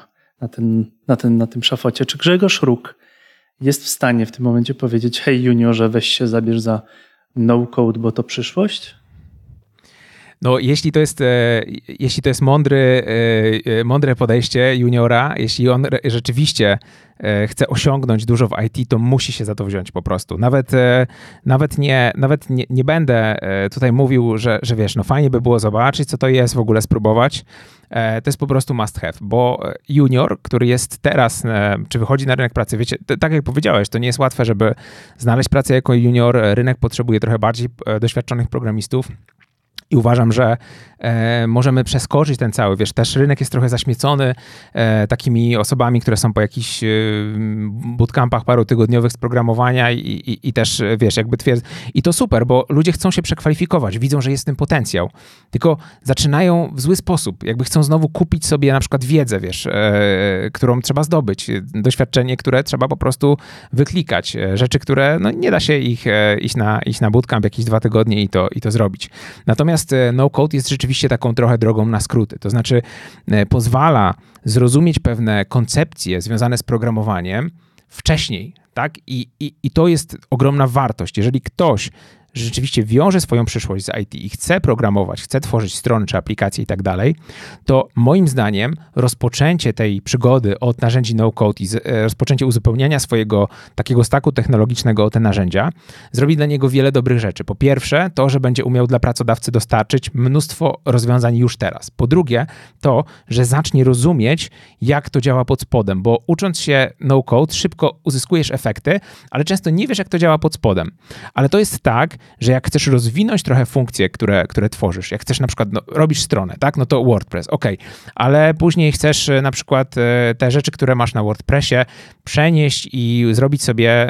na tym szafocie. Czy Grzegorz Róg jest w stanie w tym momencie powiedzieć: hej juniorze, weź się zabierz za no-code, bo to przyszłość? No, jeśli to jest mądre podejście juniora, jeśli on rzeczywiście chce osiągnąć dużo w IT, to musi się za to wziąć po prostu. Nawet nie będę tutaj mówił, że wiesz, no fajnie by było zobaczyć, co to jest, w ogóle spróbować. To jest po prostu must have, bo junior, który jest teraz, czy wychodzi na rynek pracy, wiecie, tak jak powiedziałeś, to nie jest łatwe, żeby znaleźć pracę jako junior. Rynek potrzebuje trochę bardziej doświadczonych programistów. I uważam, że możemy przeskoczyć ten cały, wiesz, też rynek jest trochę zaśmiecony takimi osobami, które są po jakichś bootcampach parotygodniowych z programowania i też, wiesz, jakby twierdzą. I to super, bo ludzie chcą się przekwalifikować, widzą, że jest w tym potencjał, tylko zaczynają w zły sposób, jakby chcą znowu kupić sobie na przykład wiedzę, wiesz, którą trzeba zdobyć, doświadczenie, które trzeba po prostu wyklikać, rzeczy, które no, nie da się ich iść na bootcamp jakieś 2 tygodnie i to zrobić. Natomiast no-code jest rzeczywiście taką trochę drogą na skróty. To znaczy pozwala zrozumieć pewne koncepcje związane z programowaniem wcześniej, tak? I to jest ogromna wartość. Jeżeli ktoś rzeczywiście wiąże swoją przyszłość z IT i chce programować, chce tworzyć strony czy aplikacje i tak dalej, to moim zdaniem rozpoczęcie tej przygody od narzędzi no-code i rozpoczęcie uzupełniania swojego takiego stacku technologicznego o te narzędzia zrobi dla niego wiele dobrych rzeczy. Po pierwsze, to, że będzie umiał dla pracodawcy dostarczyć mnóstwo rozwiązań już teraz. Po drugie, to, że zacznie rozumieć, jak to działa pod spodem, bo ucząc się no-code szybko uzyskujesz efekty, ale często nie wiesz, jak to działa pod spodem. Ale to jest tak, że jak chcesz rozwinąć trochę funkcje, które tworzysz, jak chcesz na przykład, no, robisz stronę, tak, no to WordPress, okej, ale później chcesz na przykład te rzeczy, które masz na WordPressie przenieść i zrobić sobie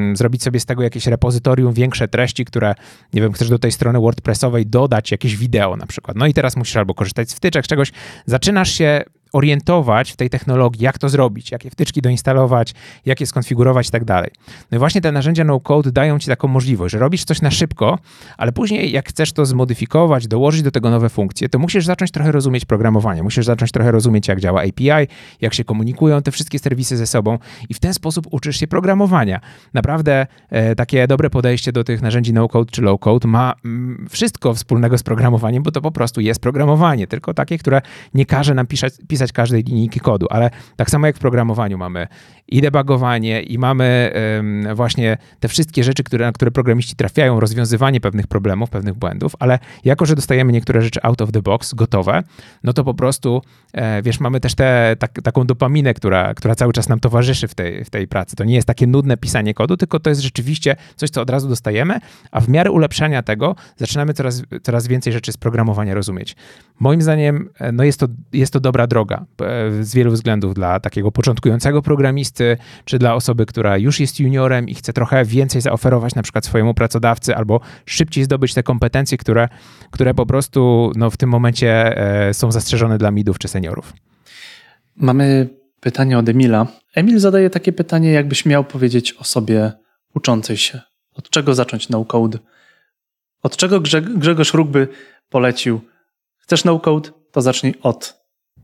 z tego jakieś repozytorium, większe treści, które, nie wiem, chcesz do tej strony WordPressowej dodać jakieś wideo na przykład. No i teraz musisz albo korzystać z wtyczek, czegoś, zaczynasz się orientować w tej technologii, jak to zrobić, jakie wtyczki doinstalować, jak je skonfigurować i tak dalej. No i właśnie te narzędzia no-code dają ci taką możliwość, że robisz coś na szybko, ale później jak chcesz to zmodyfikować, dołożyć do tego nowe funkcje, to musisz zacząć trochę rozumieć programowanie, musisz zacząć trochę rozumieć, jak działa API, jak się komunikują te wszystkie serwisy ze sobą i w ten sposób uczysz się programowania. Naprawdę takie dobre podejście do tych narzędzi no-code czy low-code ma wszystko wspólnego z programowaniem, bo to po prostu jest programowanie, tylko takie, które nie każe nam pisać każdej linijki kodu, ale tak samo jak w programowaniu mamy i debugowanie, i mamy właśnie te wszystkie rzeczy, na które programiści trafiają, rozwiązywanie pewnych problemów, pewnych błędów, ale jako, że dostajemy niektóre rzeczy out of the box, gotowe, no to po prostu, wiesz, mamy też taką dopaminę, która cały czas nam towarzyszy w tej pracy. To nie jest takie nudne pisanie kodu, tylko to jest rzeczywiście coś, co od razu dostajemy, a w miarę ulepszania tego zaczynamy coraz więcej rzeczy z programowania rozumieć. Moim zdaniem, no jest to dobra droga z wielu względów dla takiego początkującego programisty, czy dla osoby, która już jest juniorem i chce trochę więcej zaoferować na przykład swojemu pracodawcy, albo szybciej zdobyć te kompetencje, które po prostu no, w tym momencie są zastrzeżone dla midów czy seniorów. Mamy pytanie od Emila. Emil zadaje takie pytanie, jakbyś miał powiedzieć osobie uczącej się. Od czego zacząć no-code? Od czego Grzegorz Ruk by polecił? Chcesz no-code? To zacznij od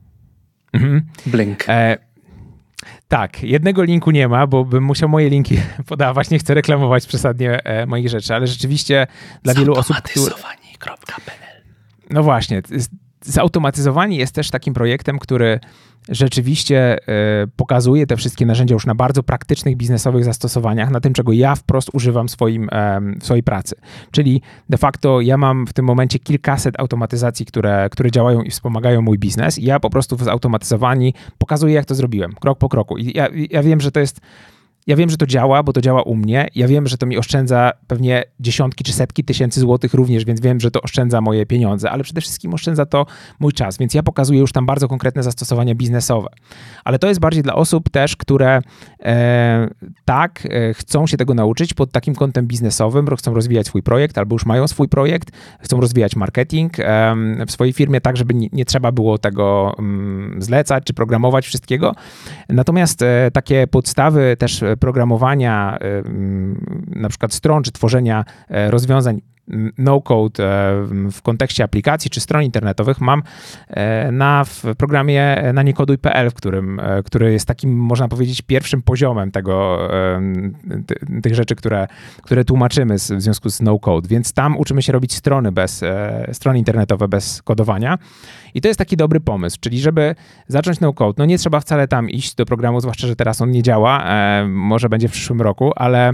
Blink. Tak, jednego linku nie ma, bo bym musiał moje linki podawać. Nie chcę reklamować przesadnie moich rzeczy, ale rzeczywiście dla wielu osób... Zautomatyzowani.pl No właśnie, Zautomatyzowani jest też takim projektem, który rzeczywiście pokazuje te wszystkie narzędzia już na bardzo praktycznych, biznesowych zastosowaniach, na tym, czego ja wprost używam w swojej pracy. Czyli de facto ja mam w tym momencie kilkaset automatyzacji, które działają i wspomagają mój biznes i ja po prostu w Zautomatyzowani pokazuję, jak to zrobiłem, krok po kroku. I ja wiem, że to jest... Ja wiem, że to działa, bo to działa u mnie. Ja wiem, że to mi oszczędza pewnie dziesiątki czy setki tysięcy złotych również, więc wiem, że to oszczędza moje pieniądze, ale przede wszystkim oszczędza to mój czas, więc ja pokazuję już tam bardzo konkretne zastosowania biznesowe. Ale to jest bardziej dla osób też, które chcą się tego nauczyć pod takim kątem biznesowym, chcą rozwijać swój projekt albo już mają swój projekt, chcą rozwijać marketing w swojej firmie tak, żeby nie trzeba było tego zlecać czy programować wszystkiego. Natomiast takie podstawy też programowania na przykład stron, czy tworzenia rozwiązań no-code w kontekście aplikacji czy stron internetowych mam w programie naniekoduj.pl, który jest takim, można powiedzieć, pierwszym poziomem tych rzeczy, które tłumaczymy w związku z no-code, więc tam uczymy się robić strony internetowe bez kodowania i to jest taki dobry pomysł, czyli żeby zacząć no-code, no nie trzeba wcale tam iść do programu, zwłaszcza, że teraz on nie działa, może będzie w przyszłym roku, ale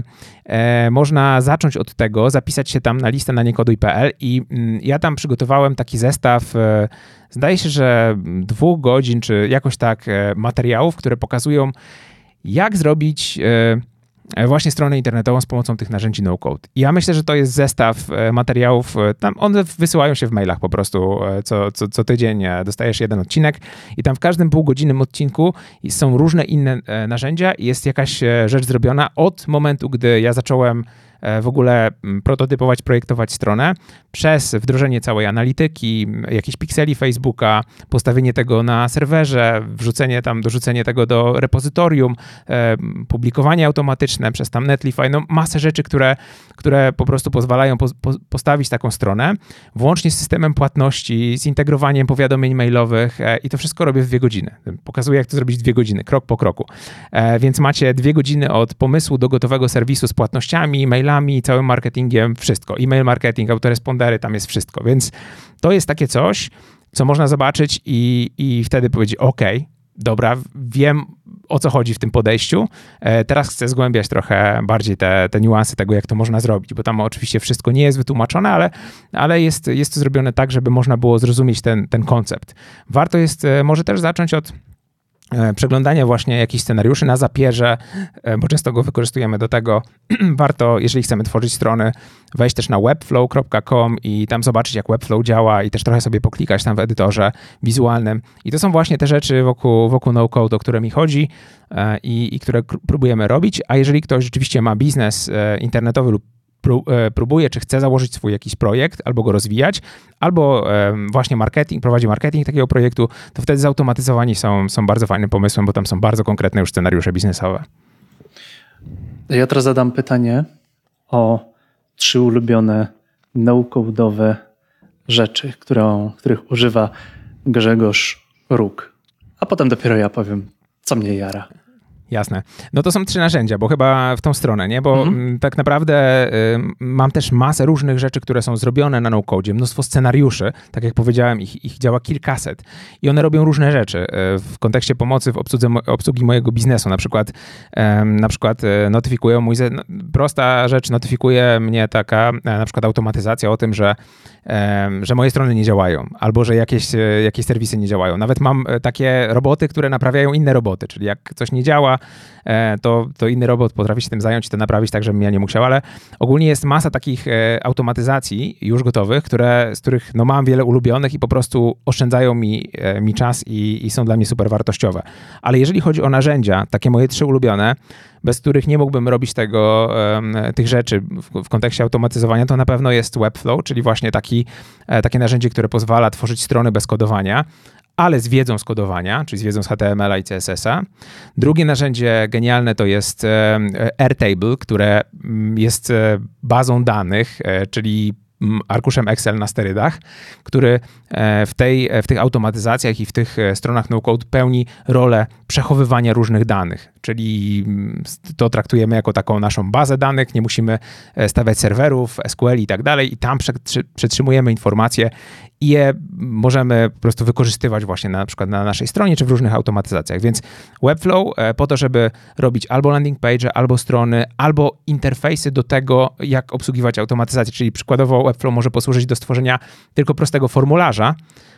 można zacząć od tego, zapisać się tam na listę naniekoduj.pl i ja tam przygotowałem taki zestaw, zdaje się, że 2 godzin, czy jakoś tak materiałów, które pokazują, jak zrobić właśnie stronę internetową z pomocą tych narzędzi no-code. I ja myślę, że to jest zestaw materiałów, tam one wysyłają się w mailach po prostu, co tydzień dostajesz jeden odcinek i tam w każdym półgodzinnym odcinku są różne inne narzędzia i jest jakaś rzecz zrobiona od momentu, gdy ja zacząłem w ogóle prototypować, projektować stronę, przez wdrożenie całej analityki, jakieś pikseli Facebooka, postawienie tego na serwerze, dorzucenie tego do repozytorium, publikowanie automatyczne przez tam Netlify, no masę rzeczy, które po prostu pozwalają postawić taką stronę, włącznie z systemem płatności, z integrowaniem powiadomień mailowych i to wszystko robię w 2 godziny. Pokazuję, jak to zrobić w 2 godziny, krok po kroku. Więc macie 2 godziny od pomysłu do gotowego serwisu z płatnościami, mailami, całym marketingiem, wszystko. E-mail marketing, autorespondery, tam jest wszystko. Więc to jest takie coś, co można zobaczyć i wtedy powiedzieć, dobra, wiem, o co chodzi w tym podejściu. Teraz chcę zgłębiać trochę bardziej te niuanse tego, jak to można zrobić, bo tam oczywiście wszystko nie jest wytłumaczone, ale jest to zrobione tak, żeby można było zrozumieć ten koncept. Warto jest może też zacząć od przeglądania właśnie jakichś scenariuszy na zapierze, bo często go wykorzystujemy do tego. Warto, jeżeli chcemy tworzyć strony, wejść też na webflow.com i tam zobaczyć, jak Webflow działa i też trochę sobie poklikać tam w edytorze wizualnym. I to są właśnie te rzeczy wokół no-code, o które mi chodzi i które próbujemy robić. A jeżeli ktoś rzeczywiście ma biznes internetowy lub próbuje, czy chce założyć swój jakiś projekt, albo go rozwijać, albo właśnie prowadzi marketing takiego projektu, to wtedy zautomatyzowani są bardzo fajnym pomysłem, bo tam są bardzo konkretne już scenariusze biznesowe. Ja teraz zadam pytanie o 3 ulubione no-code'owe rzeczy, których używa Grzegorz Róg. A potem dopiero ja powiem, co mnie jara. Jasne. No to są 3 narzędzia, bo chyba w tą stronę, nie? Bo tak naprawdę mam też masę różnych rzeczy, które są zrobione na no-codzie, mnóstwo scenariuszy, tak jak powiedziałem, ich działa kilkaset i one robią różne rzeczy w kontekście pomocy w obsługi mojego biznesu. Na przykład notyfikują prosta rzecz, notyfikuje mnie taka na przykład automatyzacja o tym, że moje strony nie działają, albo że jakieś serwisy nie działają. Nawet mam takie roboty, które naprawiają inne roboty, czyli jak coś nie działa, to inny robot potrafi się tym zająć i to naprawić tak, żebym ja nie musiał, ale ogólnie jest masa takich automatyzacji już gotowych, z których mam wiele ulubionych i po prostu oszczędzają mi czas i są dla mnie super wartościowe. Ale jeżeli chodzi o narzędzia, takie moje 3 ulubione, bez których nie mógłbym robić tych rzeczy w kontekście automatyzowania, to na pewno jest Webflow, czyli właśnie takie narzędzie, które pozwala tworzyć strony bez kodowania, ale z wiedzą z kodowania, czyli z wiedzą z HTML-a i CSS-a. Drugie narzędzie genialne to jest Airtable, które jest bazą danych, czyli arkuszem Excel na sterydach, który w tych automatyzacjach i w tych stronach no-code pełni rolę przechowywania różnych danych. Czyli to traktujemy jako taką naszą bazę danych, nie musimy stawiać serwerów, SQL i tak dalej i tam przetrzymujemy informacje i je możemy po prostu wykorzystywać właśnie na przykład na naszej stronie czy w różnych automatyzacjach. Więc Webflow po to, żeby robić albo landing page, albo strony, albo interfejsy do tego, jak obsługiwać automatyzację. Czyli przykładowo Webflow może posłużyć do stworzenia tylko prostego formularza.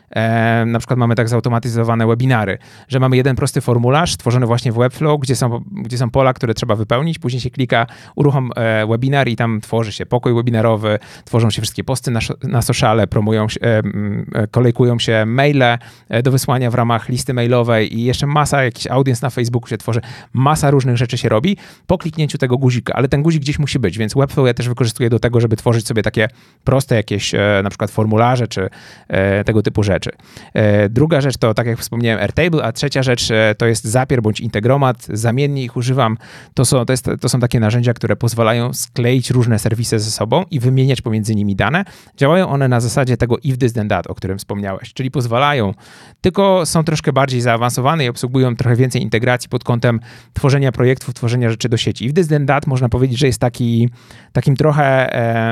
Na przykład mamy tak zautomatyzowane webinary, że mamy jeden prosty formularz stworzony właśnie w Webflow, gdzie są pola, które trzeba wypełnić, później się klika uruchom webinar i tam tworzy się pokój webinarowy, tworzą się wszystkie posty na sociale, kolejkują się maile do wysłania w ramach listy mailowej i jeszcze masa, jakiś audience na Facebooku się tworzy, masa różnych rzeczy się robi po kliknięciu tego guzika, ale ten guzik gdzieś musi być, więc Webflow ja też wykorzystuję do tego, żeby tworzyć sobie takie proste jakieś na przykład formularze czy tego typu rzeczy. Druga rzecz to, tak jak wspomniałem, Airtable, a trzecia rzecz to jest Zapier bądź Integromat. Zamiennie ich używam. To są takie narzędzia, które pozwalają skleić różne serwisy ze sobą i wymieniać pomiędzy nimi dane. Działają one na zasadzie tego if this then that, o którym wspomniałeś, czyli pozwalają, tylko są troszkę bardziej zaawansowane i obsługują trochę więcej integracji pod kątem tworzenia projektów, tworzenia rzeczy do sieci. If this then that można powiedzieć, że jest takim trochę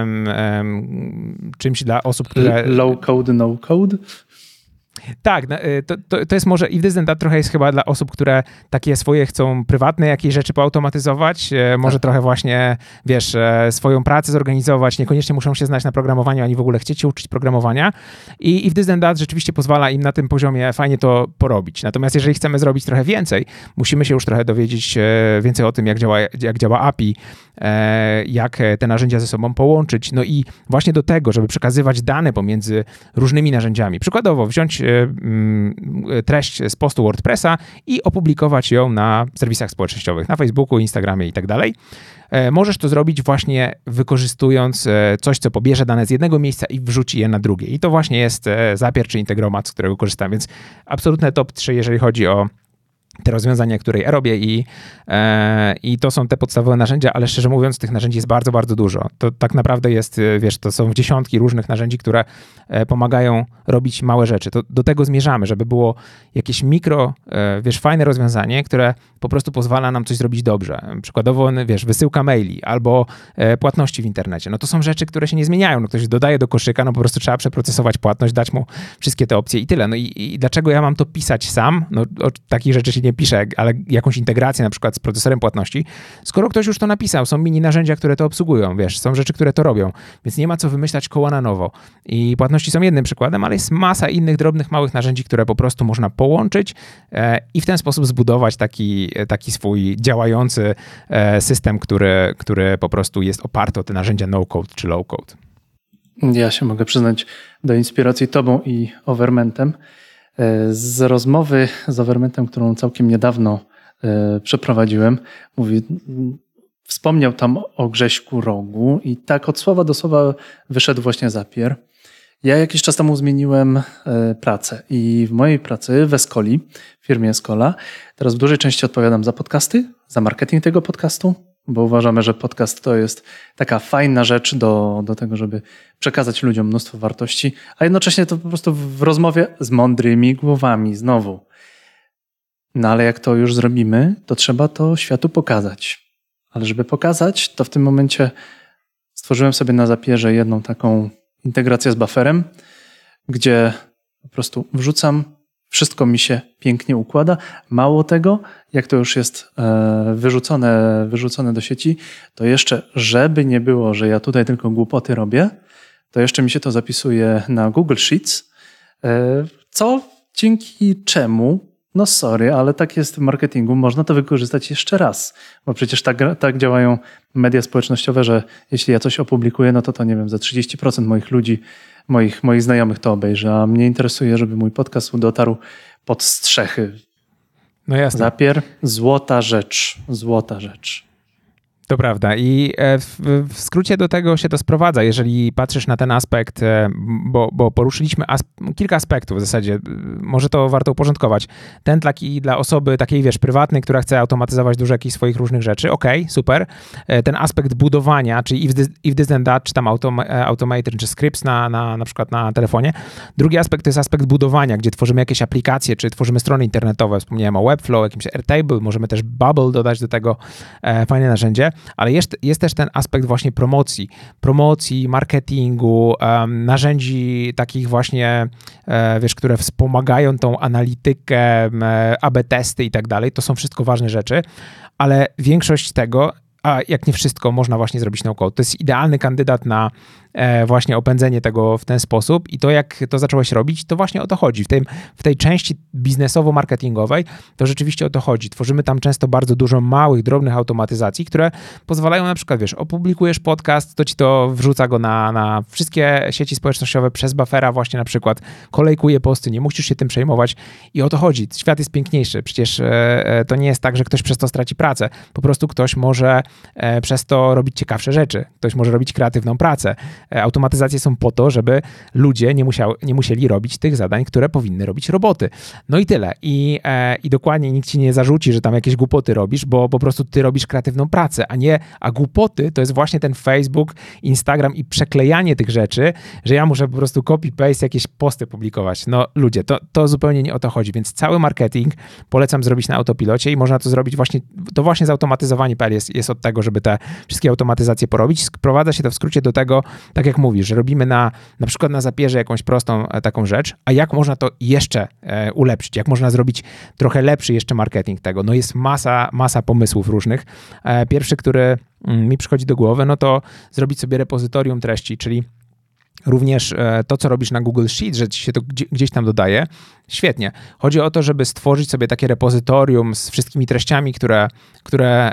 czymś dla osób, które... Low code, no code? Tak, to jest może if this then that trochę jest chyba dla osób, które takie swoje chcą prywatne jakieś rzeczy poautomatyzować, może trochę właśnie, wiesz, swoją pracę zorganizować, niekoniecznie muszą się znać na programowaniu, ani w ogóle chcieć się uczyć programowania i if this then that rzeczywiście pozwala im na tym poziomie fajnie to porobić. Natomiast jeżeli chcemy zrobić trochę więcej, musimy się już trochę dowiedzieć więcej o tym, jak działa API, jak te narzędzia ze sobą połączyć, no i właśnie do tego, żeby przekazywać dane pomiędzy różnymi narzędziami. Przykładowo wziąć treść z postu WordPressa i opublikować ją na serwisach społecznościowych, na Facebooku, Instagramie i tak dalej. Możesz to zrobić właśnie wykorzystując coś, co pobierze dane z jednego miejsca i wrzuci je na drugie. I to właśnie jest Zapier czy Integromat, z którego korzystam, więc absolutne top 3, jeżeli chodzi o te rozwiązania, które ja robię i to są te podstawowe narzędzia, ale szczerze mówiąc tych narzędzi jest bardzo, bardzo dużo. To tak naprawdę jest, wiesz, to są dziesiątki różnych narzędzi, które pomagają robić małe rzeczy. To do tego zmierzamy, żeby było jakieś wiesz, fajne rozwiązanie, które po prostu pozwala nam coś zrobić dobrze. Przykładowo, wiesz, wysyłka maili albo płatności w internecie. No to są rzeczy, które się nie zmieniają. No ktoś dodaje do koszyka, no po prostu trzeba przeprocesować płatność, dać mu wszystkie te opcje i tyle. No i dlaczego ja mam to pisać sam? No o takich rzeczy się nie pisze, ale jakąś integrację na przykład z procesorem płatności, skoro ktoś już to napisał, są mini narzędzia, które to obsługują, wiesz, są rzeczy, które to robią, więc nie ma co wymyślać koła na nowo. I płatności są jednym przykładem, ale jest masa innych drobnych, małych narzędzi, które po prostu można połączyć i w ten sposób zbudować taki swój działający system, który po prostu jest oparty o te narzędzia no-code czy low-code. Ja się mogę przyznać do inspiracji tobą i Overmentem. Z rozmowy z Overmentem, którą całkiem niedawno przeprowadziłem, mówi, wspomniał tam o Grześku Rogu i tak od słowa do słowa wyszedł właśnie Zapier. Ja jakiś czas temu zmieniłem pracę i w mojej pracy w Escoli, w firmie Escola, teraz w dużej części odpowiadam za podcasty, za marketing tego podcastu, bo uważamy, że podcast to jest taka fajna rzecz do tego, żeby przekazać ludziom mnóstwo wartości, a jednocześnie to po prostu w rozmowie z mądrymi głowami znowu. No ale jak to już zrobimy, to trzeba to światu pokazać. Ale żeby pokazać, to w tym momencie stworzyłem sobie na Zapierze jedną taką integrację z bufferem, gdzie po prostu wrzucam, wszystko mi się pięknie układa. Mało tego, jak to już jest wyrzucone do sieci, to jeszcze, żeby nie było, że ja tutaj tylko głupoty robię, to jeszcze mi się to zapisuje na Google Sheets, co dzięki czemu, no sorry, ale tak jest w marketingu, można to wykorzystać jeszcze raz, bo przecież tak działają media społecznościowe, że jeśli ja coś opublikuję, no to nie wiem, za 30% moich ludzi, moich znajomych to obejrzy, a mnie interesuje, żeby mój podcast dotarł pod strzechy. No jasne. Zapier, złota rzecz. To prawda i w skrócie do tego się to sprowadza, jeżeli patrzysz na ten aspekt, bo poruszyliśmy kilka aspektów w zasadzie, może to warto uporządkować. Ten taki dla osoby takiej, wiesz, prywatnej, która chce automatyzować dużo jakichś swoich różnych rzeczy, okej, super. Ten aspekt budowania, czyli if this then that, czy tam automator, czy scripts na przykład na telefonie. Drugi aspekt to jest aspekt budowania, gdzie tworzymy jakieś aplikacje, czy tworzymy strony internetowe. Wspomniałem o Webflow, jakimś Airtable, możemy też Bubble dodać do tego, fajne narzędzie. Ale jest też ten aspekt właśnie promocji, marketingu, narzędzi takich właśnie, wiesz, które wspomagają tą analitykę, AB testy i tak dalej. To są wszystko ważne rzeczy, ale większość tego, a jak nie wszystko, można właśnie zrobić no-code. To jest idealny kandydat na właśnie opędzenie tego w ten sposób i to, jak to zacząłeś robić, to właśnie o to chodzi. W tej części biznesowo-marketingowej to rzeczywiście o to chodzi. Tworzymy tam często bardzo dużo małych, drobnych automatyzacji, które pozwalają na przykład, wiesz, opublikujesz podcast, to ci to wrzuca go na wszystkie sieci społecznościowe przez buffera właśnie na przykład, kolejkuje posty, nie musisz się tym przejmować i o to chodzi. Świat jest piękniejszy. Przecież to nie jest tak, że ktoś przez to straci pracę. Po prostu ktoś może przez to robić ciekawsze rzeczy. Ktoś może robić kreatywną pracę. Automatyzacje są po to, żeby ludzie nie musieli robić tych zadań, które powinny robić roboty. No i tyle. I dokładnie nikt ci nie zarzuci, że tam jakieś głupoty robisz, bo po prostu ty robisz kreatywną pracę, a głupoty to jest właśnie ten Facebook, Instagram i przeklejanie tych rzeczy, że ja muszę po prostu copy-paste jakieś posty publikować. No ludzie, to zupełnie nie o to chodzi, więc cały marketing polecam zrobić na autopilocie i można to zrobić właśnie zautomatyzowanie.pl jest od tego, żeby te wszystkie automatyzacje porobić. Sprowadza się to w skrócie do tego, tak jak mówisz, że robimy na przykład na Zapierze jakąś prostą taką rzecz, a jak można to jeszcze ulepszyć, jak można zrobić trochę lepszy jeszcze marketing tego. No jest masa pomysłów różnych. Pierwszy, który mi przychodzi do głowy, no to zrobić sobie repozytorium treści, czyli również to, co robisz na Google Sheets, że ci się to gdzieś tam dodaje, świetnie. Chodzi o to, żeby stworzyć sobie takie repozytorium z wszystkimi treściami, które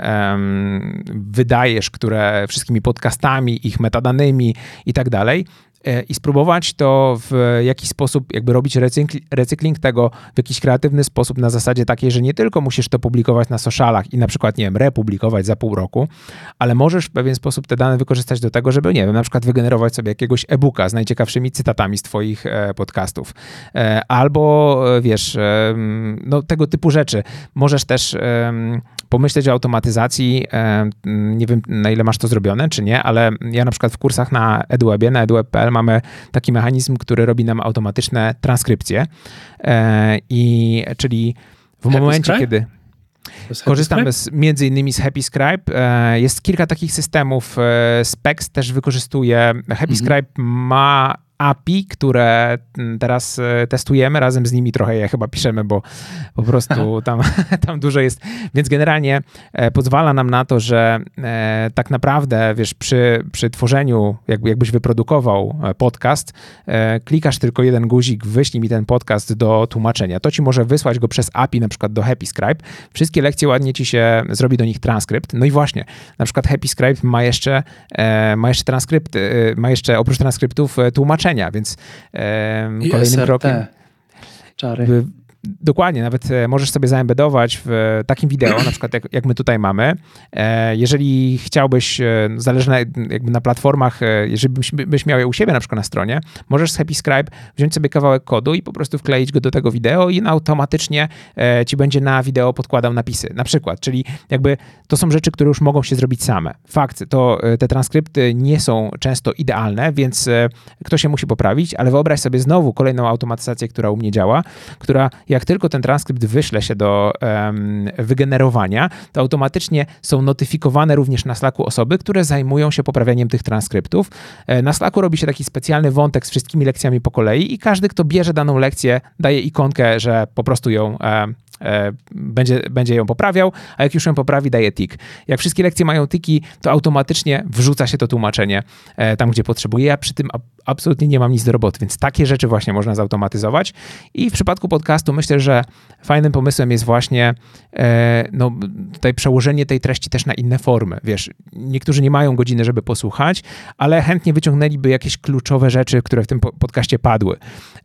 wydajesz, wszystkimi podcastami, ich metadanymi i tak dalej. I spróbować to w jakiś sposób jakby robić recykling tego w jakiś kreatywny sposób na zasadzie takiej, że nie tylko musisz to publikować na socialach i na przykład, nie wiem, republikować za pół roku, ale możesz w pewien sposób te dane wykorzystać do tego, żeby, nie wiem, na przykład wygenerować sobie jakiegoś e-booka z najciekawszymi cytatami z twoich podcastów. Albo, wiesz, no tego typu rzeczy. Możesz też pomyśleć o automatyzacji. Nie wiem, na ile masz to zrobione, czy nie, ale ja na przykład w kursach na EduWebie, na eduweb.pl mamy taki mechanizm, który robi nam automatyczne transkrypcje. Czyli w momencie, kiedy korzystamy między innymi z HappyScribe. Jest kilka takich systemów. Specs też wykorzystuje. HappyScribe ma API, które teraz testujemy, razem z nimi trochę je chyba piszemy, bo po prostu tam dużo jest, więc generalnie pozwala nam na to, że tak naprawdę, wiesz, przy tworzeniu, jakbyś wyprodukował podcast, klikasz tylko jeden guzik, wyślij mi ten podcast do tłumaczenia. To ci może wysłać go przez API, na przykład do HappyScribe. Wszystkie lekcje ładnie ci się zrobi do nich transkrypt. No i właśnie, na przykład HappyScribe ma jeszcze transkrypty, ma jeszcze oprócz transkryptów tłumaczenia, więc kolejnym krokiem... Czary. dokładnie, nawet możesz sobie zaembedować w takim wideo, na przykład jak my tutaj mamy. Jeżeli chciałbyś, zależy jakby na platformach, jeżeli byś miał je u siebie na przykład na stronie, możesz z HappyScribe wziąć sobie kawałek kodu i po prostu wkleić go do tego wideo i automatycznie ci będzie na wideo podkładał napisy, na przykład, czyli jakby to są rzeczy, które już mogą się zrobić same. Fakt, to te transkrypty nie są często idealne, więc ktoś się musi poprawić, ale wyobraź sobie znowu kolejną automatyzację, która u mnie działa, która jak tylko ten transkrypt wyśle się do wygenerowania, to automatycznie są notyfikowane również na Slacku osoby, które zajmują się poprawianiem tych transkryptów. Na Slacku robi się taki specjalny wątek z wszystkimi lekcjami po kolei i każdy, kto bierze daną lekcję, daje ikonkę, że po prostu ją będzie ją poprawiał, a jak już ją poprawi, daje tik. Jak wszystkie lekcje mają tiki, to automatycznie wrzuca się to tłumaczenie tam, gdzie potrzebuje. Ja przy tym absolutnie nie mam nic do roboty, więc takie rzeczy właśnie można zautomatyzować. I w przypadku podcastu myślę, że fajnym pomysłem jest właśnie tutaj przełożenie tej treści też na inne formy. Wiesz, niektórzy nie mają godziny, żeby posłuchać, ale chętnie wyciągnęliby jakieś kluczowe rzeczy, które w tym podcaście padły.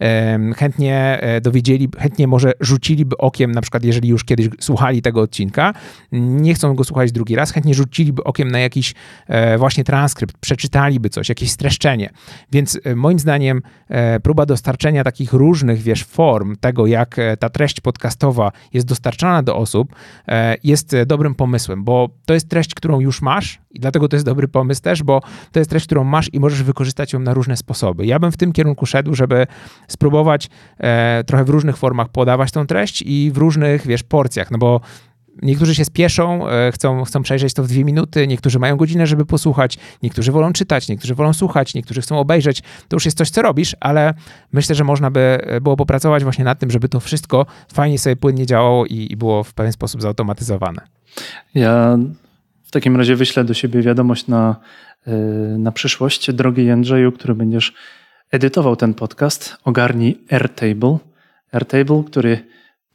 Chętnie może rzuciliby okiem, na przykład jeżeli już kiedyś słuchali tego odcinka, nie chcą go słuchać drugi raz, chętnie rzuciliby okiem na jakiś właśnie transkrypt, przeczytaliby coś, jakieś streszczenie. Więc moim zdaniem próba dostarczenia takich różnych, form tego, jak ta treść podcastowa jest dostarczana do osób, jest dobrym pomysłem, bo to jest treść, którą już masz i dlatego to jest dobry pomysł też, bo to jest treść, którą masz i możesz wykorzystać ją na różne sposoby. Ja bym w tym kierunku szedł, żeby spróbować trochę w różnych formach podawać tą treść i w różnych, porcjach, no bo niektórzy się spieszą, chcą przejrzeć to w 2 minuty, niektórzy mają godzinę, żeby posłuchać, niektórzy wolą czytać, niektórzy wolą słuchać, niektórzy chcą obejrzeć. To już jest coś, co robisz, ale myślę, że można by było popracować właśnie nad tym, żeby to wszystko fajnie sobie płynnie działało i było w pewien sposób zautomatyzowane. Ja w takim razie wyślę do siebie wiadomość na przyszłość. Drogi Jędrzeju, który będziesz edytował ten podcast, ogarnij Airtable. Airtable, który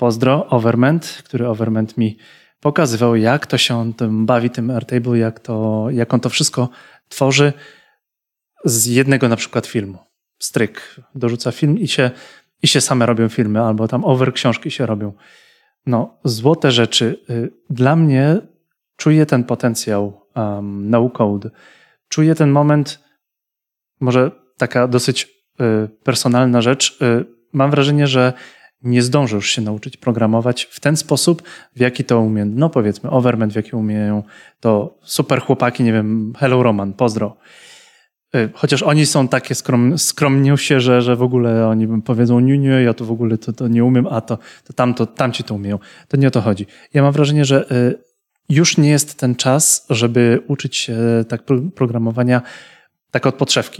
Overment mi pokazywał, jak to się on tym bawi, tym Airtable, jak on to wszystko tworzy z jednego na przykład filmu. Stryk, dorzuca film i się same robią filmy, albo tam książki się robią. No, złote rzeczy. Dla mnie czuję ten potencjał no-code. Czuję ten moment, może taka dosyć personalna rzecz. Mam wrażenie, że nie zdążysz się nauczyć programować w ten sposób, w jaki to umie. No powiedzmy, Overment, w jaki umieją to super chłopaki, nie wiem, Hello Roman, pozdro. Chociaż oni są takie skromniusie, że w ogóle oni powiedzą nie, ja to w ogóle to nie umiem, a tamci to umieją. To nie o to chodzi. Ja mam wrażenie, że już nie jest ten czas, żeby uczyć się tak programowania tak od podszewki.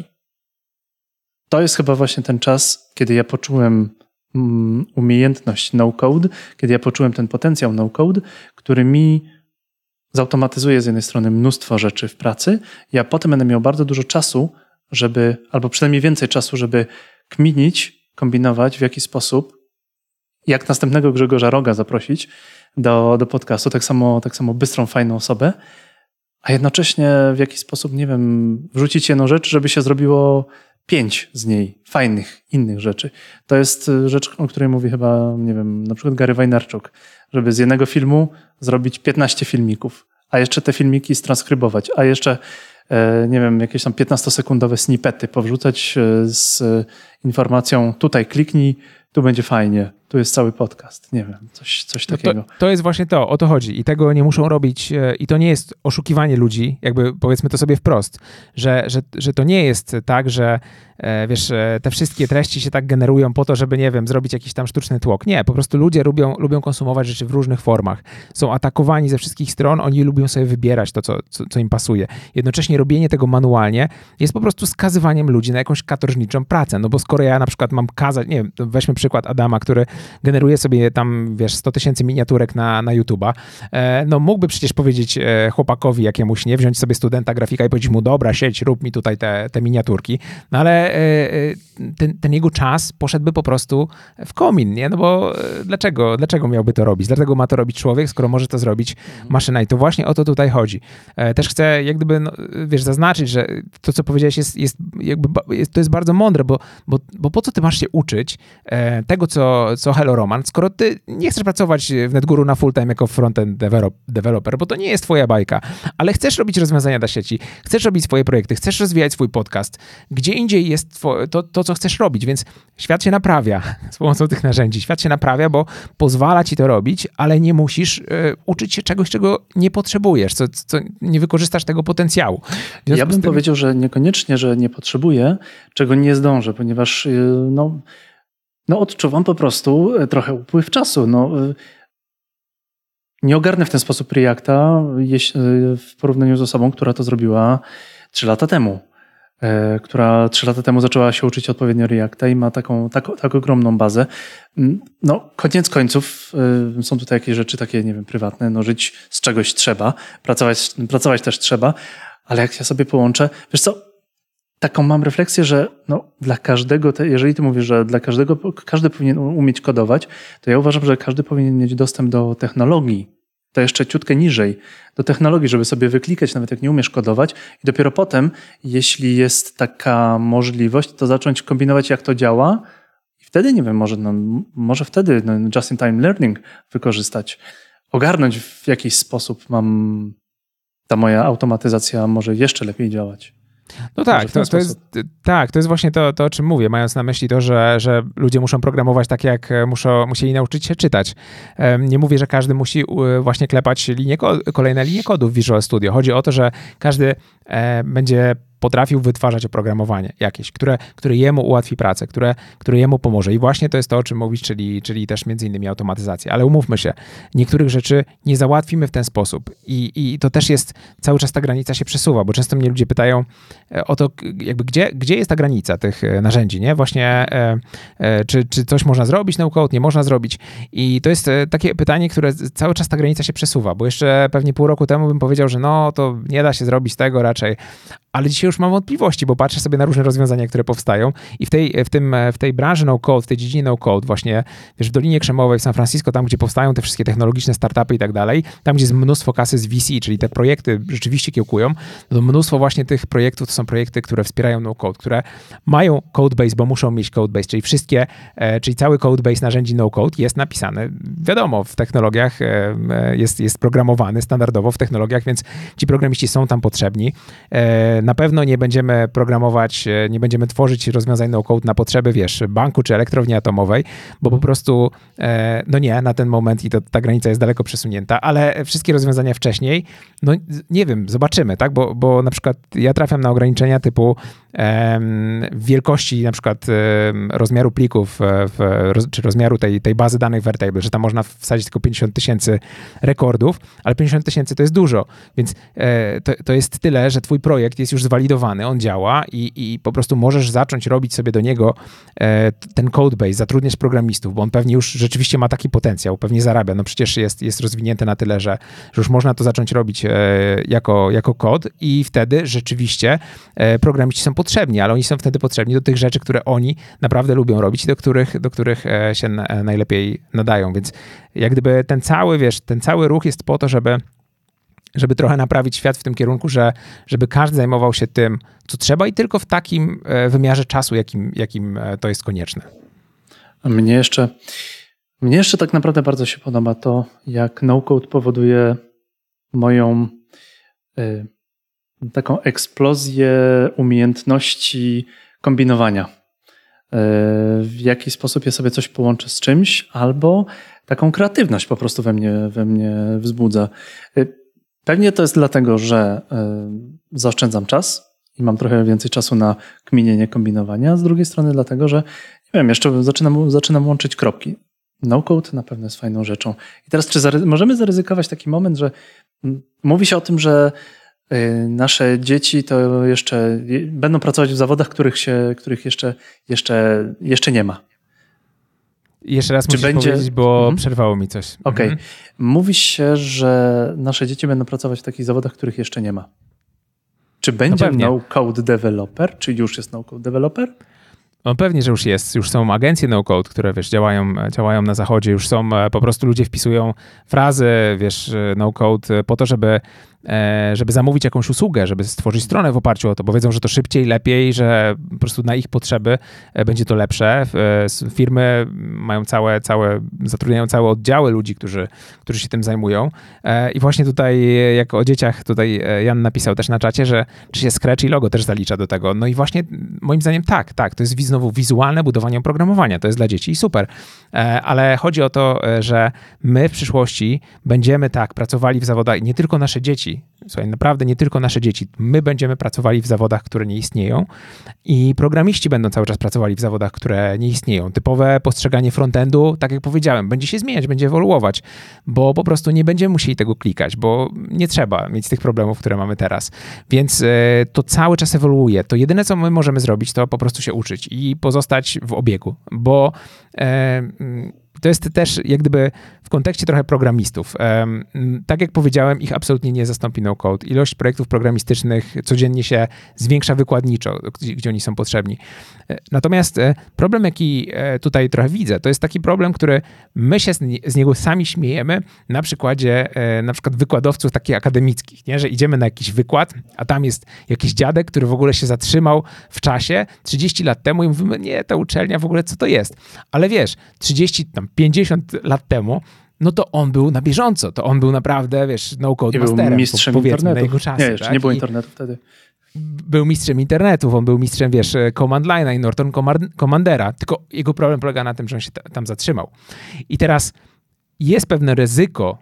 To jest chyba właśnie ten czas, kiedy ja poczułem umiejętność no-code, kiedy ja poczułem ten potencjał no-code, który mi zautomatyzuje z jednej strony mnóstwo rzeczy w pracy, ja potem będę miał bardzo dużo czasu, albo przynajmniej więcej czasu, żeby kminić, kombinować w jaki sposób, jak następnego Grzegorza Roga zaprosić do podcastu, tak samo bystrą, fajną osobę, a jednocześnie w jaki sposób, nie wiem, wrzucić jedną rzecz, żeby się zrobiło 5 z niej fajnych, innych rzeczy. To jest rzecz, o której mówi chyba, nie wiem, na przykład Gary Vaynerchuk, żeby z jednego filmu zrobić 15 filmików, a jeszcze te filmiki transkrybować, a jeszcze, nie wiem, jakieś tam 15-sekundowe snippety powrzucać z informacją tutaj kliknij, tu będzie fajnie, tu jest cały podcast, nie wiem, coś takiego. To jest właśnie to, o to chodzi i tego nie muszą robić i to nie jest oszukiwanie ludzi, jakby powiedzmy to sobie wprost, że to nie jest tak, że te wszystkie treści się tak generują po to, żeby, nie wiem, zrobić jakiś tam sztuczny tłok. Nie, po prostu ludzie lubią konsumować rzeczy w różnych formach. Są atakowani ze wszystkich stron, oni lubią sobie wybierać to, co im pasuje. Jednocześnie robienie tego manualnie jest po prostu skazywaniem ludzi na jakąś katorżniczą pracę, no bo skoro ja na przykład mam kazać, nie wiem, weźmy przykład Adama, który generuje sobie tam, 100 000 miniaturek na YouTube'a, no mógłby przecież powiedzieć chłopakowi jakiemuś, nie, wziąć sobie studenta grafika i powiedzieć mu, dobra, siedź, rób mi tutaj te miniaturki, no ale ten jego czas poszedłby po prostu w komin, nie, no bo dlaczego miałby to robić? Dlatego ma to robić człowiek, skoro może to zrobić maszyna i to właśnie o to tutaj chodzi. Też chcę jak gdyby, zaznaczyć, że to, co powiedziałeś to jest bardzo mądre, bo po co ty masz się uczyć tego, co co hello Roman, skoro ty nie chcesz pracować w NetGuru na full time jako frontend developer, bo to nie jest twoja bajka, ale chcesz robić rozwiązania dla sieci, chcesz robić swoje projekty, chcesz rozwijać swój podcast, gdzie indziej jest to, co chcesz robić, więc świat się naprawia z pomocą tych narzędzi. Świat się naprawia, bo pozwala ci to robić, ale nie musisz uczyć się czegoś, czego nie potrzebujesz, co nie wykorzystasz tego potencjału. Ja bym powiedział, że niekoniecznie, że nie potrzebuję, czego nie zdążę, ponieważ odczuwam po prostu trochę upływ czasu. Nie ogarnę w ten sposób Reacta w porównaniu z osobą, która to zrobiła 3 lata temu. Która 3 lata temu zaczęła się uczyć odpowiednio Reacta i ma taką ogromną bazę. Koniec końców są tutaj jakieś rzeczy takie, nie wiem, prywatne. Żyć z czegoś trzeba, pracować też trzeba, ale jak ja sobie połączę, wiesz co, taką mam refleksję, że dla każdego, jeżeli ty mówisz, że dla każdego, każdy powinien umieć kodować, to ja uważam, że każdy powinien mieć dostęp do technologii, to jeszcze ciutkę niżej, do technologii, żeby sobie wyklikać, nawet jak nie umiesz kodować i dopiero potem, jeśli jest taka możliwość, to zacząć kombinować, jak to działa i wtedy, nie wiem, może wtedy just-in-time learning wykorzystać, ogarnąć w jakiś sposób ta moja automatyzacja może jeszcze lepiej działać. No tak, to jest właśnie to, o czym mówię, mając na myśli to, że ludzie muszą programować tak, jak musieli nauczyć się czytać. Nie mówię, że każdy musi właśnie klepać kolejne linie kodu w Visual Studio. Chodzi o to, że każdy będzie potrafił wytwarzać oprogramowanie jakieś, które jemu ułatwi pracę, które jemu pomoże. I właśnie to jest to, o czym mówisz, czyli też między innymi automatyzacja. Ale umówmy się, niektórych rzeczy nie załatwimy w ten sposób. I to też jest, cały czas ta granica się przesuwa, bo często mnie ludzie pytają o to, jakby gdzie jest ta granica tych narzędzi, nie? Właśnie czy coś można zrobić, no-code, nie można zrobić. I to jest takie pytanie, które cały czas ta granica się przesuwa, bo jeszcze pewnie pół roku temu bym powiedział, że to nie da się zrobić tego raczej. Ale dzisiaj już mam wątpliwości, bo patrzę sobie na różne rozwiązania, które powstają i w tej branży no-code, w tej dziedzinie no-code, właśnie wiesz, w Dolinie Krzemowej, w San Francisco, tam gdzie powstają te wszystkie technologiczne startupy i tak dalej, tam gdzie jest mnóstwo kasy z VC, czyli te projekty rzeczywiście kiełkują, to mnóstwo właśnie tych projektów to są projekty, które wspierają no-code, które mają codebase, bo muszą mieć codebase, czyli cały codebase narzędzi no-code jest napisany, wiadomo, w technologiach jest programowany standardowo w technologiach, więc ci programiści są tam potrzebni. Na pewno nie będziemy programować, nie będziemy tworzyć rozwiązań no-code na potrzeby, banku czy elektrowni atomowej, bo po prostu, nie, na ten moment i ta granica jest daleko przesunięta, ale wszystkie rozwiązania wcześniej, nie wiem, zobaczymy, tak, bo na przykład ja trafiam na ograniczenia typu wielkości na przykład rozmiaru plików, czy rozmiaru tej bazy danych w Airtable, że tam można wsadzić tylko 50 000 rekordów, ale 50 000 to jest dużo, więc to jest tyle, że twój projekt jest już zwalidowany, on działa i po prostu możesz zacząć robić sobie do niego ten codebase, zatrudniać programistów, bo on pewnie już rzeczywiście ma taki potencjał, pewnie zarabia, przecież jest rozwinięty na tyle, że już można to zacząć robić jako kod i wtedy rzeczywiście programiści są potrzebni, ale oni są wtedy potrzebni do tych rzeczy, które oni naprawdę lubią robić i do których się najlepiej nadają, więc jak gdyby ten cały ruch jest po to, żeby trochę naprawić świat w tym kierunku, żeby każdy zajmował się tym, co trzeba i tylko w takim wymiarze czasu, jakim to jest konieczne. Mnie jeszcze tak naprawdę bardzo się podoba to, jak no-code powoduje moją taką eksplozję umiejętności kombinowania. W jaki sposób ja sobie coś połączę z czymś, albo taką kreatywność po prostu we mnie wzbudza. Pewnie to jest dlatego, że zaoszczędzam czas i mam trochę więcej czasu na kminienie, kombinowania, a z drugiej strony dlatego, że nie wiem, jeszcze zaczynam łączyć kropki. No-code na pewno jest fajną rzeczą. I teraz możemy zaryzykować taki moment, że mówi się o tym, że nasze dzieci to jeszcze będą pracować w zawodach, których jeszcze nie ma. Jeszcze raz musisz powiedzieć, bo przerwało mi coś. Okej. Mówi się, że nasze dzieci będą pracować w takich zawodach, których jeszcze nie ma. Czy będzie no-code developer? Czy już jest no-code developer? No pewnie, że już jest. Już są agencje no-code, które działają na zachodzie. Już są, po prostu ludzie wpisują frazy, no-code po to, żeby żeby zamówić jakąś usługę, żeby stworzyć stronę w oparciu o to, bo wiedzą, że to szybciej, lepiej, że po prostu na ich potrzeby będzie to lepsze. Firmy mają zatrudniają całe oddziały ludzi, którzy się tym zajmują. I właśnie tutaj, jak o dzieciach, tutaj Jan napisał też na czacie, że czy się Scratch i logo też zalicza do tego. No i właśnie moim zdaniem tak, to jest znowu wizualne budowanie oprogramowania, to jest dla dzieci i super. Ale chodzi o to, że my w przyszłości będziemy pracowali w zawodach, nie tylko nasze dzieci, słuchaj, naprawdę nie tylko nasze dzieci, my będziemy pracowali w zawodach, które nie istnieją i programiści będą cały czas pracowali w zawodach, które nie istnieją. Typowe postrzeganie frontendu, tak jak powiedziałem, będzie się zmieniać, będzie ewoluować, bo po prostu nie będziemy musieli tego klikać, bo nie trzeba mieć tych problemów, które mamy teraz. Więc to cały czas ewoluuje. To jedyne, co my możemy zrobić, to po prostu się uczyć i pozostać w obiegu, bo to jest też jak gdyby w kontekście trochę programistów. Tak jak powiedziałem, ich absolutnie nie zastąpi no-code. Ilość projektów programistycznych codziennie się zwiększa wykładniczo, gdzie oni są potrzebni. Natomiast problem, jaki tutaj trochę widzę, to jest taki problem, który my się z niego sami śmiejemy na przykładzie na przykład wykładowców takich akademickich, nie? Że idziemy na jakiś wykład, a tam jest jakiś dziadek, który w ogóle się zatrzymał w czasie 30 lat temu i mówimy, nie, ta uczelnia w ogóle co to jest? Ale wiesz, 50 lat temu, no to on był na bieżąco, to on był naprawdę, wiesz, no-code masterem. Był mistrzem powiedzmy, internetu. Na jego czasy, nie, jeszcze nie było internetu wtedy. Był mistrzem internetów, on był mistrzem, wiesz, Command Line'a i Norton Commandera, tylko jego problem polega na tym, że on się tam zatrzymał. I teraz jest pewne ryzyko,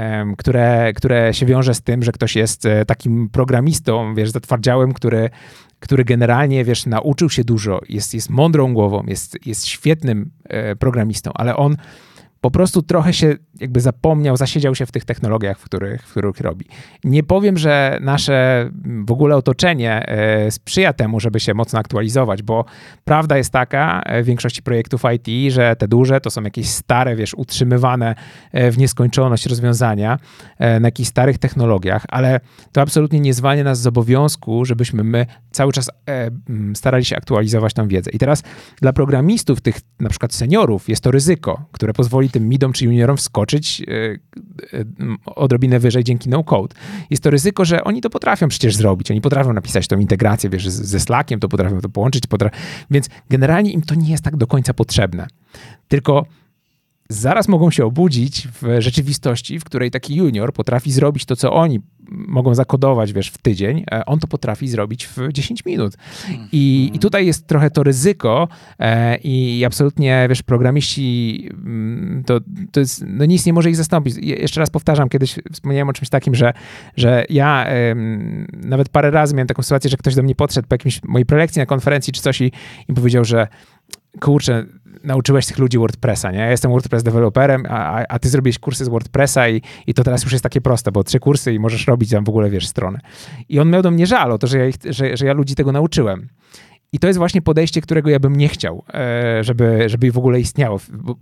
które się wiąże z tym, że ktoś jest takim programistą, wiesz, zatwardziałym, który generalnie, wiesz, nauczył się dużo, jest mądrą głową, jest świetnym programistą, ale on po prostu trochę się jakby zapomniał, zasiedział się w tych technologiach, w których robi. Nie powiem, że nasze w ogóle otoczenie sprzyja temu, żeby się mocno aktualizować, bo prawda jest taka w większości projektów IT, że te duże to są jakieś stare, wiesz, utrzymywane w nieskończoność rozwiązania na jakichś starych technologiach, ale to absolutnie nie zwalnia nas z obowiązku, żebyśmy my cały czas starali się aktualizować tą wiedzę. I teraz dla programistów, tych na przykład seniorów, jest to ryzyko, które pozwoli tym midom czy juniorom wskoczyć odrobinę wyżej dzięki no-code. Jest to ryzyko, że oni to potrafią przecież zrobić. Oni potrafią napisać tą integrację, wiesz, ze Slackiem, to potrafią to połączyć, więc generalnie im to nie jest tak do końca potrzebne. Tylko zaraz mogą się obudzić w rzeczywistości, w której taki junior potrafi zrobić to, co oni mogą zakodować, wiesz, w tydzień, on to potrafi zrobić w 10 minut. I tutaj jest trochę to ryzyko i absolutnie, wiesz, programiści to jest, no nic nie może ich zastąpić. Jeszcze raz powtarzam, kiedyś wspomniałem o czymś takim, że ja nawet parę razy miałem taką sytuację, że ktoś do mnie podszedł po jakimś mojej prelekcji na konferencji czy coś i powiedział, że kurczę, nauczyłeś tych ludzi WordPressa, nie? Ja jestem WordPress deweloperem, a ty zrobiłeś kursy z WordPressa i to teraz już jest takie proste, bo 3 kursy i możesz robić tam w ogóle, wiesz, stronę. I on miał do mnie żal o to, że ja ludzi tego nauczyłem. I to jest właśnie podejście, którego ja bym nie chciał, żeby w ogóle istniało,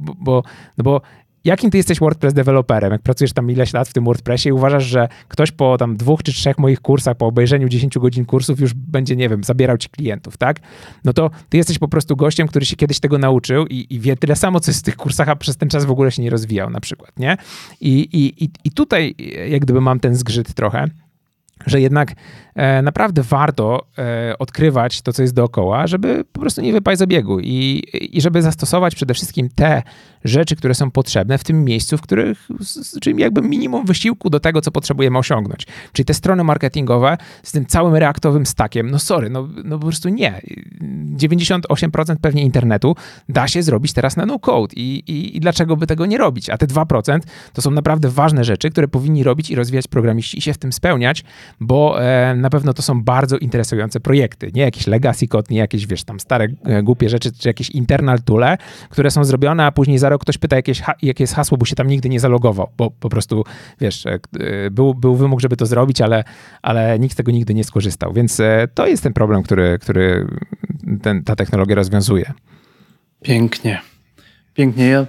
bo jakim ty jesteś WordPress deweloperem, jak pracujesz tam ileś lat w tym WordPressie i uważasz, że ktoś po tam 2 czy 3 moich kursach, po obejrzeniu 10 godzin kursów już będzie, nie wiem, zabierał ci klientów, tak? No to ty jesteś po prostu gościem, który się kiedyś tego nauczył i wie tyle samo, co jest w tych kursach, a przez ten czas w ogóle się nie rozwijał na przykład, nie? I tutaj jak gdyby mam ten zgrzyt trochę, że jednak naprawdę warto odkrywać to, co jest dookoła, żeby po prostu nie wypaść z obiegu i żeby zastosować przede wszystkim te rzeczy, które są potrzebne w tym miejscu, w których, czyli jakby minimum wysiłku do tego, co potrzebujemy osiągnąć. Czyli te strony marketingowe z tym całym reaktowym stackiem, no po prostu nie. 98% pewnie internetu da się zrobić teraz na no-code i dlaczego by tego nie robić? A te 2% to są naprawdę ważne rzeczy, które powinni robić i rozwijać programiści i się w tym spełniać, bo na pewno to są bardzo interesujące projekty. Nie jakieś legacy code, nie jakieś, wiesz, tam stare, głupie rzeczy, czy jakieś internal toole, które są zrobione, a później za rok ktoś pyta, jakie jest hasło, bo się tam nigdy nie zalogował, bo po prostu, wiesz, był wymóg, żeby to zrobić, ale nikt z tego nigdy nie skorzystał. Więc to jest ten problem, który ta technologia rozwiązuje. Pięknie. Ja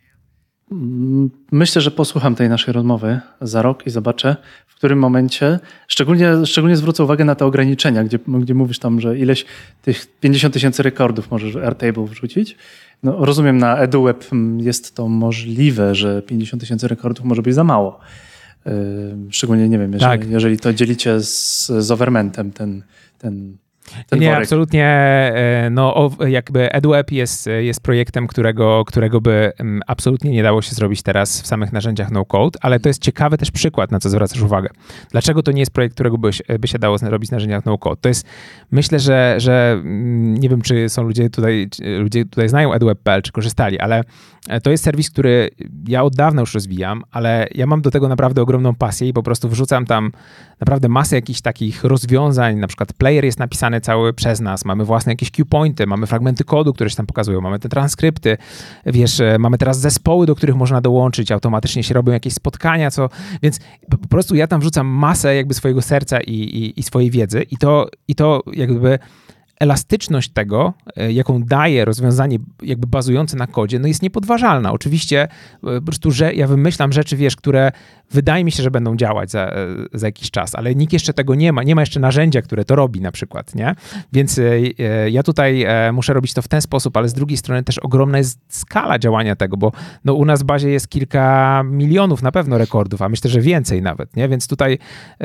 myślę, że posłucham tej naszej rozmowy za rok i zobaczę, w którym momencie, szczególnie zwrócę uwagę na te ograniczenia, gdzie mówisz tam, że ileś tych 50 000 rekordów możesz Airtable wrzucić. No, rozumiem, na EduWeb jest to możliwe, że 50 000 rekordów może być za mało. Szczególnie, nie wiem, jeżeli to dzielicie z Overmentem, ten nie, worek. absolutnie. No, jakby EduWeb jest projektem, którego by absolutnie nie dało się zrobić teraz w samych narzędziach no-code, ale to jest ciekawy też przykład, na co zwracasz uwagę. Dlaczego to nie jest projekt, którego by się dało zrobić w narzędziach no-code? To jest, myślę, że nie wiem, czy są ludzie tutaj znają eduweb.pl, czy korzystali, ale to jest serwis, który ja od dawna już rozwijam, ale ja mam do tego naprawdę ogromną pasję i po prostu wrzucam tam naprawdę masę jakichś takich rozwiązań, na przykład player jest napisany cały przez nas, mamy własne jakieś cue-pointy, mamy fragmenty kodu, które się tam pokazują, mamy te transkrypty, wiesz, mamy teraz zespoły, do których można dołączyć, automatycznie się robią jakieś spotkania, więc po prostu ja tam wrzucam masę jakby swojego serca i swojej wiedzy i to jakby elastyczność tego, jaką daje rozwiązanie jakby bazujące na kodzie, no jest niepodważalna. Oczywiście po prostu, że ja wymyślam rzeczy, wiesz, które wydaje mi się, że będą działać za jakiś czas, ale nikt jeszcze tego nie ma jeszcze narzędzia, które to robi na przykład, nie? Więc ja tutaj muszę robić to w ten sposób, ale z drugiej strony też ogromna jest skala działania tego, bo no u nas w bazie jest kilka milionów na pewno rekordów, a myślę, że więcej nawet, nie? Więc tutaj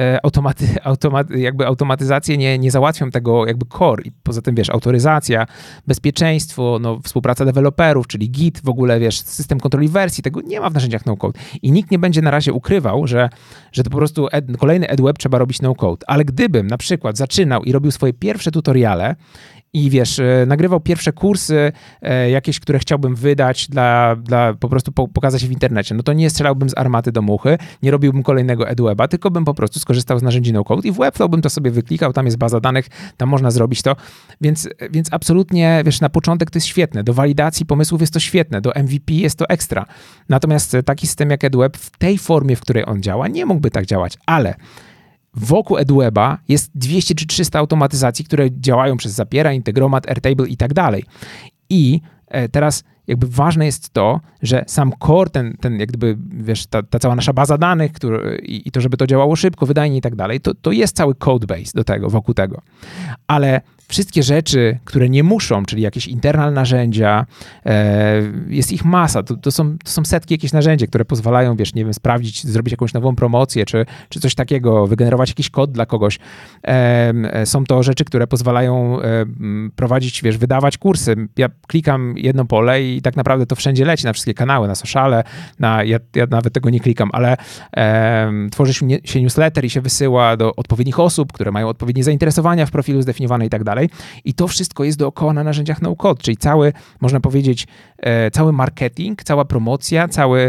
automatyzacje nie załatwią tego jakby core. I poza tym, wiesz, autoryzacja, bezpieczeństwo, no, współpraca deweloperów, czyli Git, w ogóle, wiesz, system kontroli wersji, tego nie ma w narzędziach no-code. I nikt nie będzie na razie ukrywał, że to po prostu kolejny EduWeb trzeba robić no-code. Ale gdybym na przykład zaczynał i robił swoje pierwsze tutoriale i wiesz, nagrywał pierwsze kursy jakieś, które chciałbym wydać po prostu pokazać w internecie, no to nie strzelałbym z armaty do muchy, nie robiłbym kolejnego EduWeba, tylko bym po prostu skorzystał z narzędzi no-code i w Webflow bym to sobie wyklikał, tam jest baza danych, tam można zrobić to, więc absolutnie, wiesz, na początek to jest świetne, do walidacji pomysłów jest to świetne, do MVP jest to ekstra. Natomiast taki system jak EduWeb w tej formie, w której on działa, nie mógłby tak działać, ale wokół EduWeba jest 200 czy 300 automatyzacji, które działają przez Zapiera, Integromat, Airtable i tak dalej. I teraz jakby ważne jest to, że sam core, ten jak gdyby, wiesz, ta cała nasza baza danych, i to, żeby to działało szybko, wydajnie i tak dalej, to jest cały codebase do tego, wokół tego. Ale wszystkie rzeczy, które nie muszą, czyli jakieś internal narzędzia, jest ich masa. To są setki jakichś narzędzi, które pozwalają, wiesz, nie wiem, sprawdzić, zrobić jakąś nową promocję, czy coś takiego, wygenerować jakiś kod dla kogoś. Są to rzeczy, które pozwalają prowadzić, wiesz, wydawać kursy. Ja klikam jedno pole i tak naprawdę to wszędzie leci, na wszystkie kanały, na sociale, ja nawet tego nie klikam, ale tworzy się newsletter i się wysyła do odpowiednich osób, które mają odpowiednie zainteresowania w profilu zdefiniowane i tak dalej. I to wszystko jest dookoła na narzędziach no-code, czyli można powiedzieć, cały marketing, cała promocja,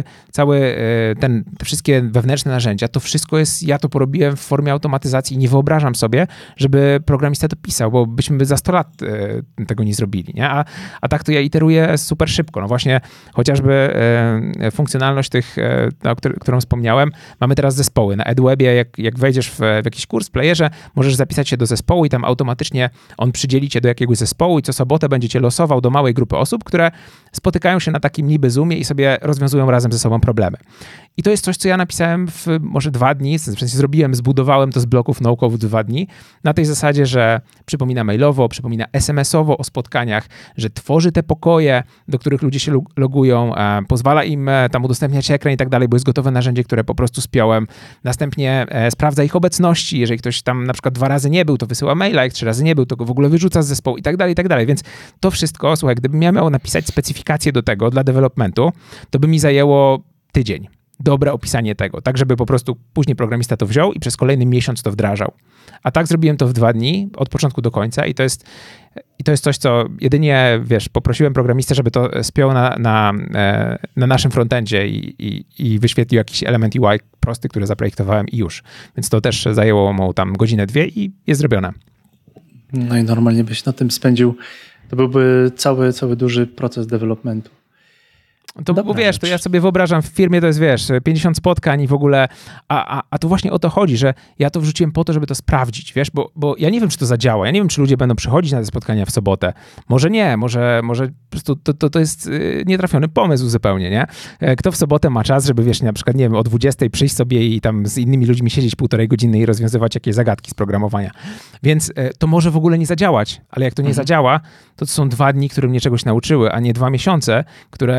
te wszystkie wewnętrzne narzędzia, to wszystko jest, ja to porobiłem w formie automatyzacji i nie wyobrażam sobie, żeby programista to pisał, bo byśmy za 100 lat tego nie zrobili, nie? A tak to ja iteruję super szybko. No właśnie chociażby funkcjonalność którą wspomniałem, mamy teraz zespoły. Na EduWebie, jak wejdziesz w jakiś kurs w playerze, możesz zapisać się do zespołu i tam automatycznie on przydzieli cię do jakiegoś zespołu i co sobotę będzie cię losował do małej grupy osób, które spotykają się na takim niby Zoomie i sobie rozwiązują razem ze sobą problemy. I to jest coś, co ja napisałem w może 2 dni, w sensie zbudowałem to z bloków no-code w 2 dni, na tej zasadzie, że przypomina mailowo, przypomina SMS-owo o spotkaniach, że tworzy te pokoje, do których ludzie się logują, pozwala im tam udostępniać ekran i tak dalej, bo jest gotowe narzędzie, które po prostu spiąłem. Następnie sprawdza ich obecności, jeżeli ktoś tam na przykład 2 razy nie był, to wysyła maila, jak 3 razy nie był, to go w ogóle wyrzuca z zespołu i tak dalej, i tak dalej. Więc to wszystko, słuchaj, gdybym ja miał napisać specyfikację do tego dla developmentu, to by mi zajęło tydzień. Dobre opisanie tego, tak żeby po prostu później programista to wziął i przez kolejny miesiąc to wdrażał. A tak zrobiłem to w 2 dni, od początku do końca i to jest coś, co jedynie, wiesz, poprosiłem programistę, żeby to spiął na naszym frontendzie i wyświetlił jakiś element UI prosty, który zaprojektowałem i już. Więc to też zajęło mu tam 1-2 godziny i jest zrobione. No i normalnie byś na tym spędził, to byłby cały duży proces developmentu. To dobra, wiesz, to ja sobie wyobrażam, w firmie to jest, wiesz, 50 spotkań i w ogóle, a tu właśnie o to chodzi, że ja to wrzuciłem po to, żeby to sprawdzić, wiesz, bo ja nie wiem, czy to zadziała, ja nie wiem, czy ludzie będą przychodzić na te spotkania w sobotę. Może nie, może po prostu to jest nietrafiony pomysł zupełnie, nie? Kto w sobotę ma czas, żeby, wiesz, na przykład, nie wiem, o 20 przyjść sobie i tam z innymi ludźmi siedzieć 1,5 godziny i rozwiązywać jakieś zagadki z programowania. Więc to może w ogóle nie zadziałać, ale jak to nie zadziała, to są 2 dni, które mnie czegoś nauczyły, a nie 2 miesiące, które, wiesz,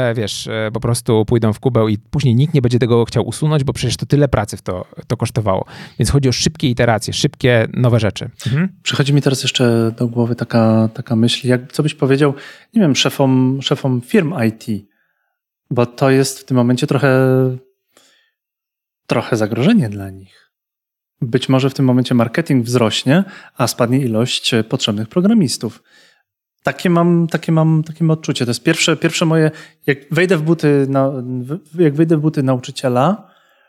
wiesz, po prostu pójdą w kubeł i później nikt nie będzie tego chciał usunąć, bo przecież to tyle pracy to kosztowało. Więc chodzi o szybkie iteracje, szybkie, nowe rzeczy. Przychodzi mi teraz jeszcze do głowy taka myśl, co byś powiedział, nie wiem, szefom firm IT, bo to jest w tym momencie trochę zagrożenie dla nich. Być może w tym momencie marketing wzrośnie, a spadnie ilość potrzebnych programistów. Takie mam odczucie. To jest pierwsze moje, jak wejdę w buty nauczyciela,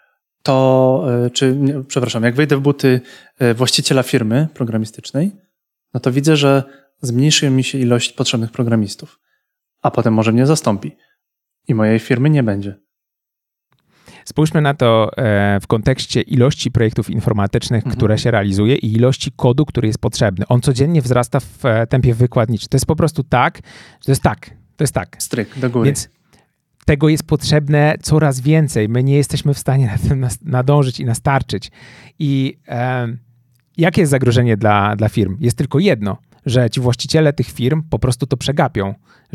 jak wejdę w buty właściciela firmy programistycznej, no to widzę, że zmniejszy mi się ilość potrzebnych programistów, a potem może mnie zastąpi i mojej firmy nie będzie. Spójrzmy na to w kontekście ilości projektów informatycznych, które się realizuje i ilości kodu, który jest potrzebny. On codziennie wzrasta w tempie wykładniczym. To jest po prostu tak, że to jest tak. Stryk do góry. Więc tego jest potrzebne coraz więcej. My nie jesteśmy w stanie na tym nadążyć i nastarczyć. I jakie jest zagrożenie dla firm? Jest tylko jedno, że ci właściciele tych firm po prostu to przegapią,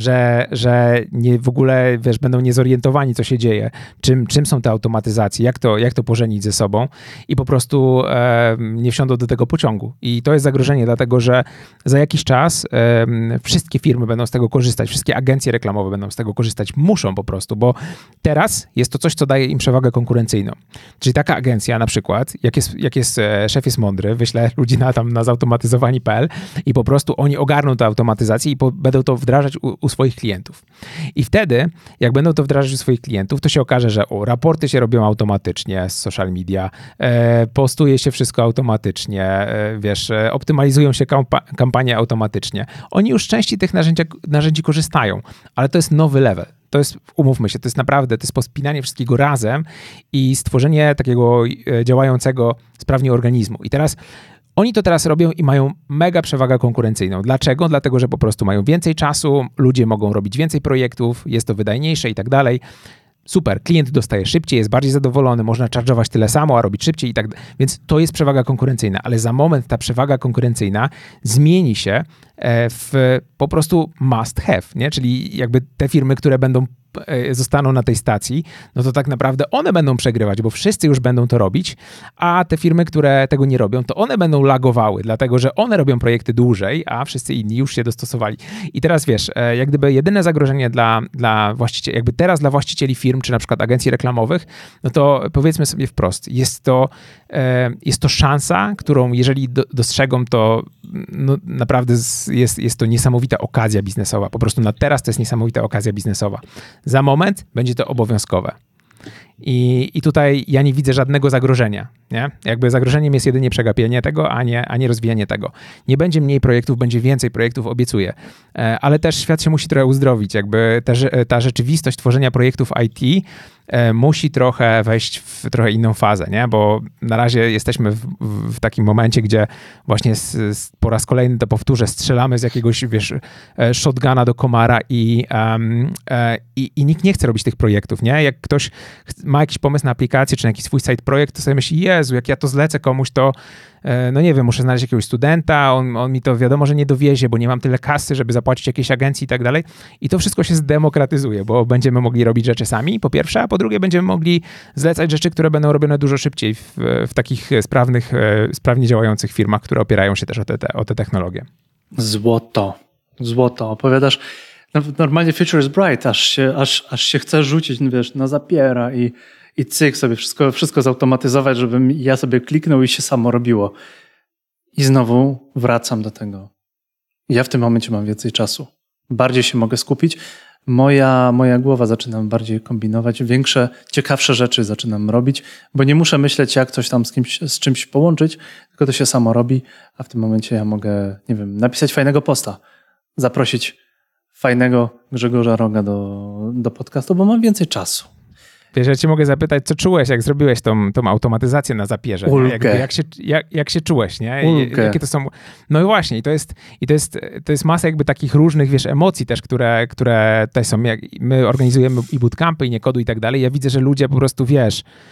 że nie w ogóle, wiesz, będą niezorientowani, co się dzieje, czym są te automatyzacje, jak to pożenić ze sobą i po prostu nie wsiądą do tego pociągu. I to jest zagrożenie, dlatego że za jakiś czas wszystkie firmy będą z tego korzystać, wszystkie agencje reklamowe będą z tego korzystać, muszą po prostu, bo teraz jest to coś, co daje im przewagę konkurencyjną. Czyli taka agencja na przykład, szef jest mądry, wyśle ludzi na zautomatyzowani.pl i po prostu oni ogarną tę automatyzację i będą to wdrażać u swoich klientów. I wtedy, jak będą to wdrażać u swoich klientów, to się okaże, że raporty się robią automatycznie z social media, postuje się wszystko automatycznie, wiesz, optymalizują się kampanie automatycznie. Oni już z części tych narzędzi korzystają, ale to jest nowy level. To jest, umówmy się, to jest pospinanie wszystkiego razem i stworzenie takiego działającego sprawnie organizmu. I oni to teraz robią i mają mega przewagę konkurencyjną. Dlaczego? Dlatego, że po prostu mają więcej czasu, ludzie mogą robić więcej projektów, jest to wydajniejsze i tak dalej. Super, klient dostaje szybciej, jest bardziej zadowolony, można charge'ować tyle samo, a robić szybciej i tak dalej. Więc to jest przewaga konkurencyjna, ale za moment ta przewaga konkurencyjna zmieni się w po prostu must have, nie? Czyli jakby te firmy, które zostaną na tej stacji, no to tak naprawdę one będą przegrywać, bo wszyscy już będą to robić, a te firmy, które tego nie robią, to one będą lagowały, dlatego że one robią projekty dłużej, a wszyscy inni już się dostosowali. I teraz wiesz, jak gdyby jedyne zagrożenie dla właścicieli, jakby teraz dla właścicieli firm, czy na przykład agencji reklamowych, no to powiedzmy sobie wprost, jest to szansa, którą jeżeli dostrzegą, to no, naprawdę jest to niesamowita okazja biznesowa. Po prostu na teraz to jest niesamowita okazja biznesowa. Za moment będzie to obowiązkowe. I tutaj ja nie widzę żadnego zagrożenia. Nie? Jakby zagrożeniem jest jedynie przegapienie tego, a nie rozwijanie tego. Nie będzie mniej projektów, będzie więcej projektów, obiecuję. Ale też świat się musi trochę uzdrowić. Jakby ta rzeczywistość tworzenia projektów IT musi trochę wejść w trochę inną fazę, nie? Bo na razie jesteśmy w takim momencie, gdzie właśnie po raz kolejny to powtórzę, strzelamy z jakiegoś, wiesz, shotguna do komara i nikt nie chce robić tych projektów, nie? Jak ktoś ma jakiś pomysł na aplikację, czy na jakiś swój site projekt, to sobie myśli, Jezu, jak ja to zlecę komuś, to no nie wiem, muszę znaleźć jakiegoś studenta, on mi to wiadomo, że nie dowiezie, bo nie mam tyle kasy, żeby zapłacić jakiejś agencji i tak dalej. I to wszystko się zdemokratyzuje, bo będziemy mogli robić rzeczy sami, po pierwsze, a po drugie będziemy mogli zlecać rzeczy, które będą robione dużo szybciej w takich sprawnie działających firmach, które opierają się też o te technologie. Złoto. Opowiadasz, normalnie future is bright, aż się chce rzucić, wiesz, na zapiera i cyk sobie wszystko zautomatyzować, żebym ja sobie kliknął i się samo robiło. I znowu wracam do tego. Ja w tym momencie mam więcej czasu. Bardziej się mogę skupić. Moja głowa zaczynam bardziej kombinować. Większe, ciekawsze rzeczy zaczynam robić, bo nie muszę myśleć, jak coś tam z czymś połączyć, tylko to się samo robi, a w tym momencie ja mogę, nie wiem, napisać fajnego posta, zaprosić fajnego Grzegorza Roga do podcastu, bo mam więcej czasu. Wiesz, ja cię mogę zapytać, co czułeś, jak zrobiłeś tą automatyzację na zapierze? Jak się czułeś, nie? Jakie to są... No i właśnie, to jest masa jakby takich różnych, wiesz, emocji też, które tutaj są. My organizujemy i bootcampy, i nie kodu i tak dalej. Ja widzę, że ludzie po prostu, wiesz,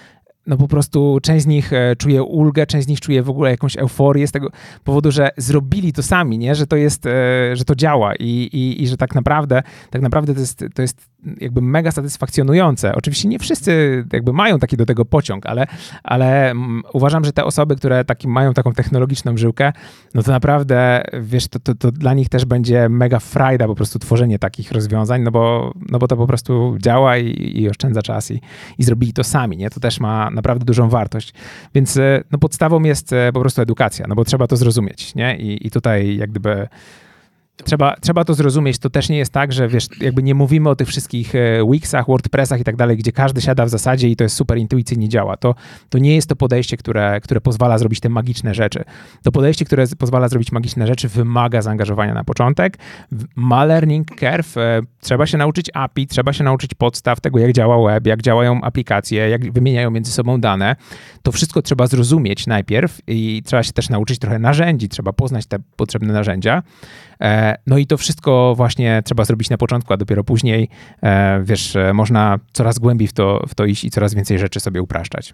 no po prostu część z nich czuje ulgę, część z nich czuje w ogóle jakąś euforię z tego powodu, że zrobili to sami, nie? Że to jest, że to działa i że tak naprawdę to jest jakby mega satysfakcjonujące. Oczywiście nie wszyscy jakby mają taki do tego pociąg, ale uważam, że te osoby, które mają taką technologiczną żyłkę, no to naprawdę, wiesz, to dla nich też będzie mega frajda po prostu tworzenie takich rozwiązań, no bo to po prostu działa i oszczędza czas i zrobili to sami, nie? To też ma naprawdę dużą wartość. Więc no podstawą jest po prostu edukacja, no bo trzeba to zrozumieć, nie? I tutaj jak gdyby trzeba to zrozumieć. To też nie jest tak, że wiesz, jakby nie mówimy o tych wszystkich Wixach, WordPressach i tak dalej, gdzie każdy siada w zasadzie i to jest super intuicyjnie działa. To nie jest to podejście, które pozwala zrobić te magiczne rzeczy. To podejście, które pozwala zrobić magiczne rzeczy, wymaga zaangażowania na początek. Ma learning curve. Trzeba się nauczyć API, trzeba się nauczyć podstaw tego, jak działa web, jak działają aplikacje, jak wymieniają między sobą dane. To wszystko trzeba zrozumieć najpierw i trzeba się też nauczyć trochę narzędzi, trzeba poznać te potrzebne narzędzia. No i to wszystko właśnie trzeba zrobić na początku, a dopiero później, wiesz, można coraz głębiej w to iść i coraz więcej rzeczy sobie upraszczać.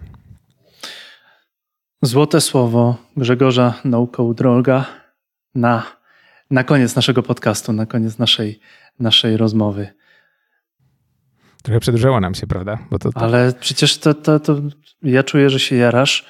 Złote słowo Grzegorza No-Code Droga na koniec naszego podcastu, na koniec naszej rozmowy. Trochę przedłużyło nam się, prawda? Ale przecież to ja czuję, że się jarasz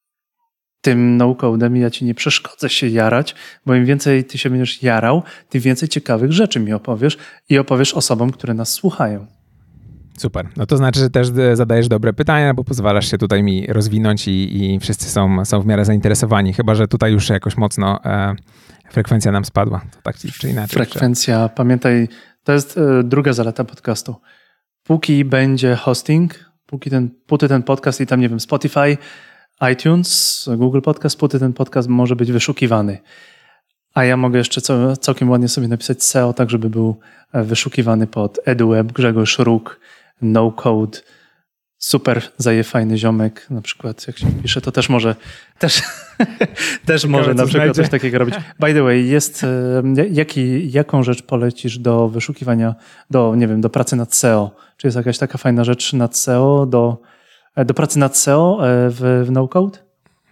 tym no-codem i ja ci nie przeszkodzę się jarać, bo im więcej ty się będziesz jarał, tym więcej ciekawych rzeczy mi opowiesz i opowiesz osobom, które nas słuchają. Super. No to znaczy, że też zadajesz dobre pytania, bo pozwalasz się tutaj mi rozwinąć i wszyscy są w miarę zainteresowani, chyba że tutaj już jakoś mocno frekwencja nam spadła. To tak czy inaczej. Frekwencja, pamiętaj, to jest druga zaleta podcastu. Póki będzie hosting, póty ten podcast i tam, nie wiem, Spotify, iTunes, Google Podcast, póty ten podcast może być wyszukiwany. A ja mogę jeszcze całkiem ładnie sobie napisać SEO, tak żeby był wyszukiwany pod EduWeb, Grzegorz Róg, No Code, super fajny ziomek, na przykład jak się pisze, to też może może na przykład coś takiego robić. By the way, jaką rzecz polecisz do wyszukiwania, do pracy nad SEO? Czy jest jakaś taka fajna rzecz nad SEO, do pracy nad SEO w No Code?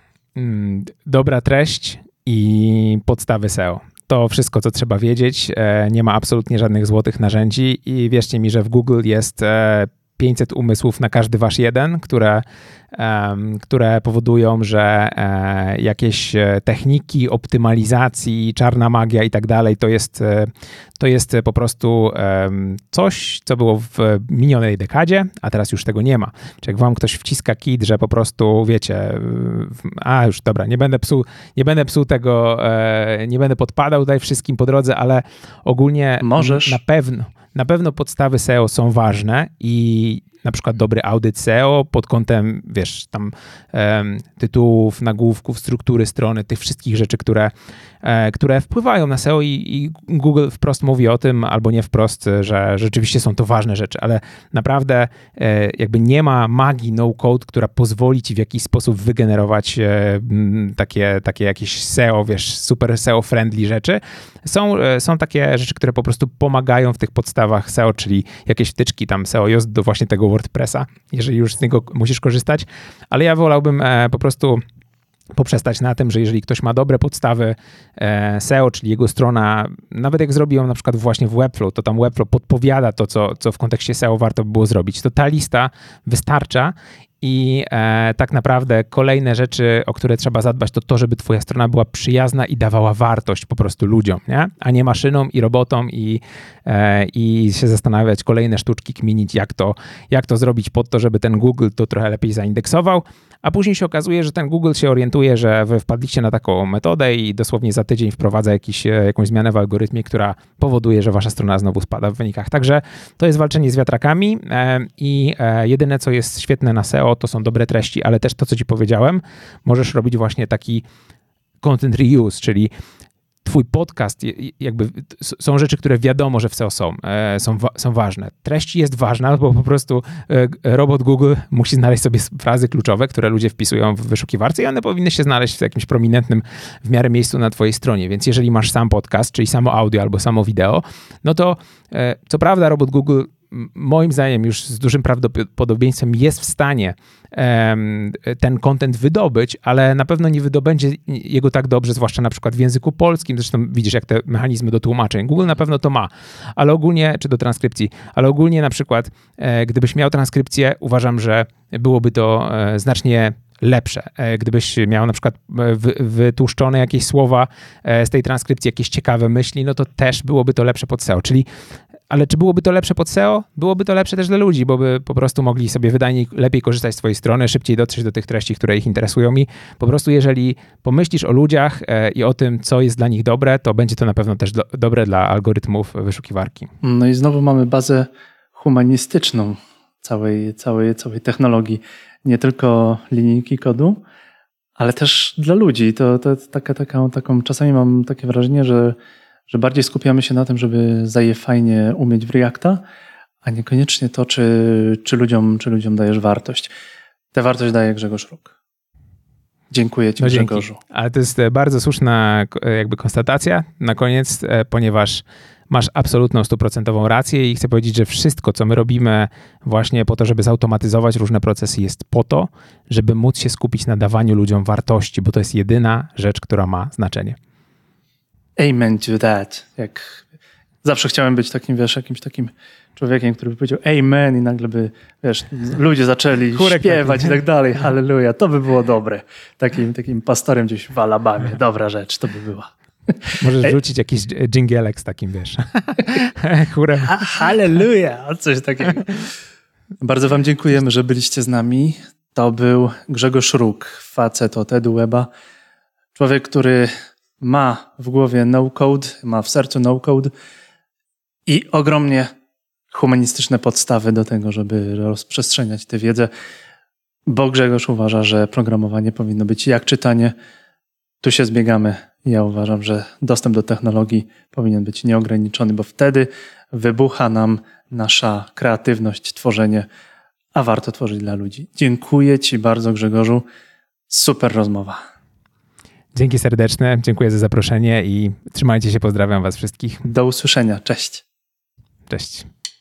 Dobra treść i podstawy SEO. To wszystko, co trzeba wiedzieć. Nie ma absolutnie żadnych złotych narzędzi i wierzcie mi, że w Google jest 500 umysłów na każdy wasz jeden, które powodują, że jakieś techniki optymalizacji, czarna magia i tak dalej, to jest po prostu coś, co było w minionej dekadzie, a teraz już tego nie ma. Czy jak wam ktoś wciska kit, że po prostu wiecie, już dobra, nie będę psuł tego, nie będę podpadał tutaj wszystkim po drodze, ale ogólnie możesz. Na pewno podstawy SEO są ważne i na przykład dobry audyt SEO pod kątem, wiesz, tam tytułów, nagłówków, struktury strony, tych wszystkich rzeczy, które wpływają na SEO i Google wprost mówi o tym, albo nie wprost, że rzeczywiście są to ważne rzeczy, ale naprawdę jakby nie ma magii no-code, która pozwoli ci w jakiś sposób wygenerować takie jakieś SEO, wiesz, super SEO-friendly rzeczy. Są takie rzeczy, które po prostu pomagają w tych podstawach SEO, czyli jakieś wtyczki tam SEO Yoast do właśnie tego WordPressa, jeżeli już z niego musisz korzystać, ale ja wolałbym po prostu poprzestać na tym, że jeżeli ktoś ma dobre podstawy SEO, czyli jego strona, nawet jak zrobi ją na przykład właśnie w Webflow, to tam Webflow podpowiada to, co w kontekście SEO warto by było zrobić. To ta lista wystarcza i tak naprawdę kolejne rzeczy, o które trzeba zadbać, to żeby twoja strona była przyjazna i dawała wartość po prostu ludziom, nie? A nie maszynom i robotom i się zastanawiać, kolejne sztuczki kminić, jak to zrobić pod to, żeby ten Google to trochę lepiej zaindeksował, a później się okazuje, że ten Google się orientuje, że wy wpadliście na taką metodę i dosłownie za tydzień wprowadza jakąś zmianę w algorytmie, która powoduje, że wasza strona znowu spada w wynikach. Także to jest walczenie z wiatrakami i jedyne, co jest świetne na SEO, to są dobre treści, ale też to, co ci powiedziałem, możesz robić właśnie taki content reuse, czyli twój podcast, jakby są rzeczy, które wiadomo, że w SEO są ważne. Treść jest ważna, bo po prostu robot Google musi znaleźć sobie frazy kluczowe, które ludzie wpisują w wyszukiwarce i one powinny się znaleźć w jakimś prominentnym w miarę miejscu na twojej stronie. Więc jeżeli masz sam podcast, czyli samo audio albo samo wideo, no to co prawda robot Google moim zdaniem już z dużym prawdopodobieństwem jest w stanie ten content wydobyć, ale na pewno nie wydobędzie jego tak dobrze, zwłaszcza na przykład w języku polskim. Zresztą widzisz, jak te mechanizmy do tłumaczeń. Google na pewno to ma, ale ogólnie, czy do transkrypcji, ale ogólnie na przykład, gdybyś miał transkrypcję, uważam, że byłoby to znacznie lepsze. Gdybyś miał na przykład wytłuszczone jakieś słowa z tej transkrypcji, jakieś ciekawe myśli, no to też byłoby to lepsze pod SEO. Ale czy byłoby to lepsze pod SEO? Byłoby to lepsze też dla ludzi, bo by po prostu mogli sobie wydajniej, lepiej korzystać z twojej strony, szybciej dotrzeć do tych treści, które ich interesują i po prostu jeżeli pomyślisz o ludziach i o tym, co jest dla nich dobre, to będzie to na pewno też dobre dla algorytmów wyszukiwarki. No i znowu mamy bazę humanistyczną całej technologii. Nie tylko linijki kodu, ale też dla ludzi. To taką czasami mam takie wrażenie, że bardziej skupiamy się na tym, żeby fajnie umieć w Reacta, a niekoniecznie to, czy ludziom dajesz wartość. Tę wartość daje Grzegorz Róg. Dziękuję ci, Grzegorzu. Ale to jest bardzo słuszna jakby konstatacja na koniec, ponieważ masz absolutną 100% rację i chcę powiedzieć, że wszystko, co my robimy właśnie po to, żeby zautomatyzować różne procesy, jest po to, żeby móc się skupić na dawaniu ludziom wartości, bo to jest jedyna rzecz, która ma znaczenie. Amen to that. Jak zawsze chciałem być takim, jakimś takim człowiekiem, który by powiedział amen i nagle by, ludzie zaczęli śpiewać i tak dalej. Halleluja. To by było dobre. Takim pastorem gdzieś w Alabamie. Dobra rzecz to by była. Możesz wrzucić jakiś dżingielek z takim, chórem. Halleluja! Coś takiego. Bardzo wam dziękujemy, że byliście z nami. To był Grzegorz Róg, facet od EduWeba. Człowiek, który ma w głowie no-code, ma w sercu no-code i ogromnie humanistyczne podstawy do tego, żeby rozprzestrzeniać tę wiedzę, bo Grzegorz uważa, że programowanie powinno być jak czytanie. Tu się zbiegamy. Ja uważam, że dostęp do technologii powinien być nieograniczony, bo wtedy wybucha nam nasza kreatywność, tworzenie, a warto tworzyć dla ludzi. Dziękuję ci bardzo, Grzegorzu. Super rozmowa. Dzięki serdeczne, dziękuję za zaproszenie i trzymajcie się, pozdrawiam was wszystkich. Do usłyszenia, cześć. Cześć.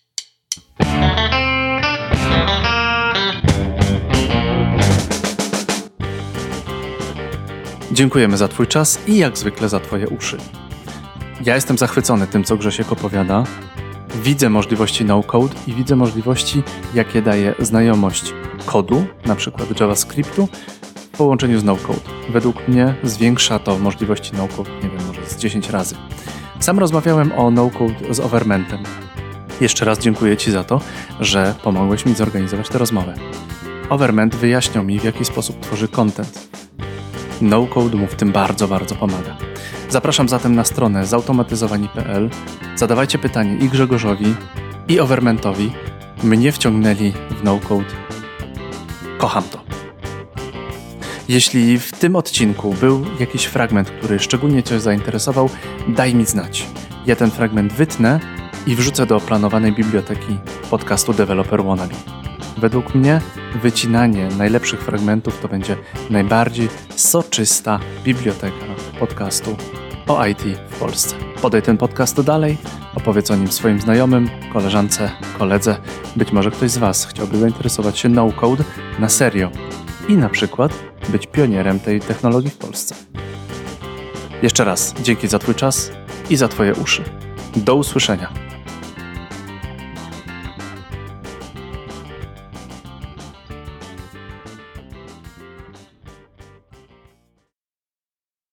Dziękujemy za twój czas i jak zwykle za twoje uszy. Ja jestem zachwycony tym, co Grzesiek opowiada. Widzę możliwości no-code i widzę możliwości, jakie daje znajomość kodu, na przykład JavaScriptu, w połączeniu z no-code. Według mnie zwiększa to możliwości no-code, nie wiem, może z 10 razy. Sam rozmawiałem o no-code z Overmentem. Jeszcze raz dziękuję ci za to, że pomogłeś mi zorganizować tę rozmowę. Overment wyjaśniał mi, w jaki sposób tworzy content. No-code mu w tym bardzo, bardzo pomaga. Zapraszam zatem na stronę zautomatyzowani.pl. Zadawajcie pytanie i Grzegorzowi, i Overmentowi. Mnie wciągnęli w no-code. Kocham to. Jeśli w tym odcinku był jakiś fragment, który szczególnie cię zainteresował, daj mi znać. Ja ten fragment wytnę i wrzucę do planowanej biblioteki podcastu Developer Wannabe. Według mnie wycinanie najlepszych fragmentów to będzie najbardziej soczysta biblioteka podcastu o IT w Polsce. Podaj ten podcast dalej, opowiedz o nim swoim znajomym, koleżance, koledze. Być może ktoś z was chciałby zainteresować się no-code na serio i na przykład być pionierem tej technologii w Polsce. Jeszcze raz dzięki za twój czas i za twoje uszy. Do usłyszenia.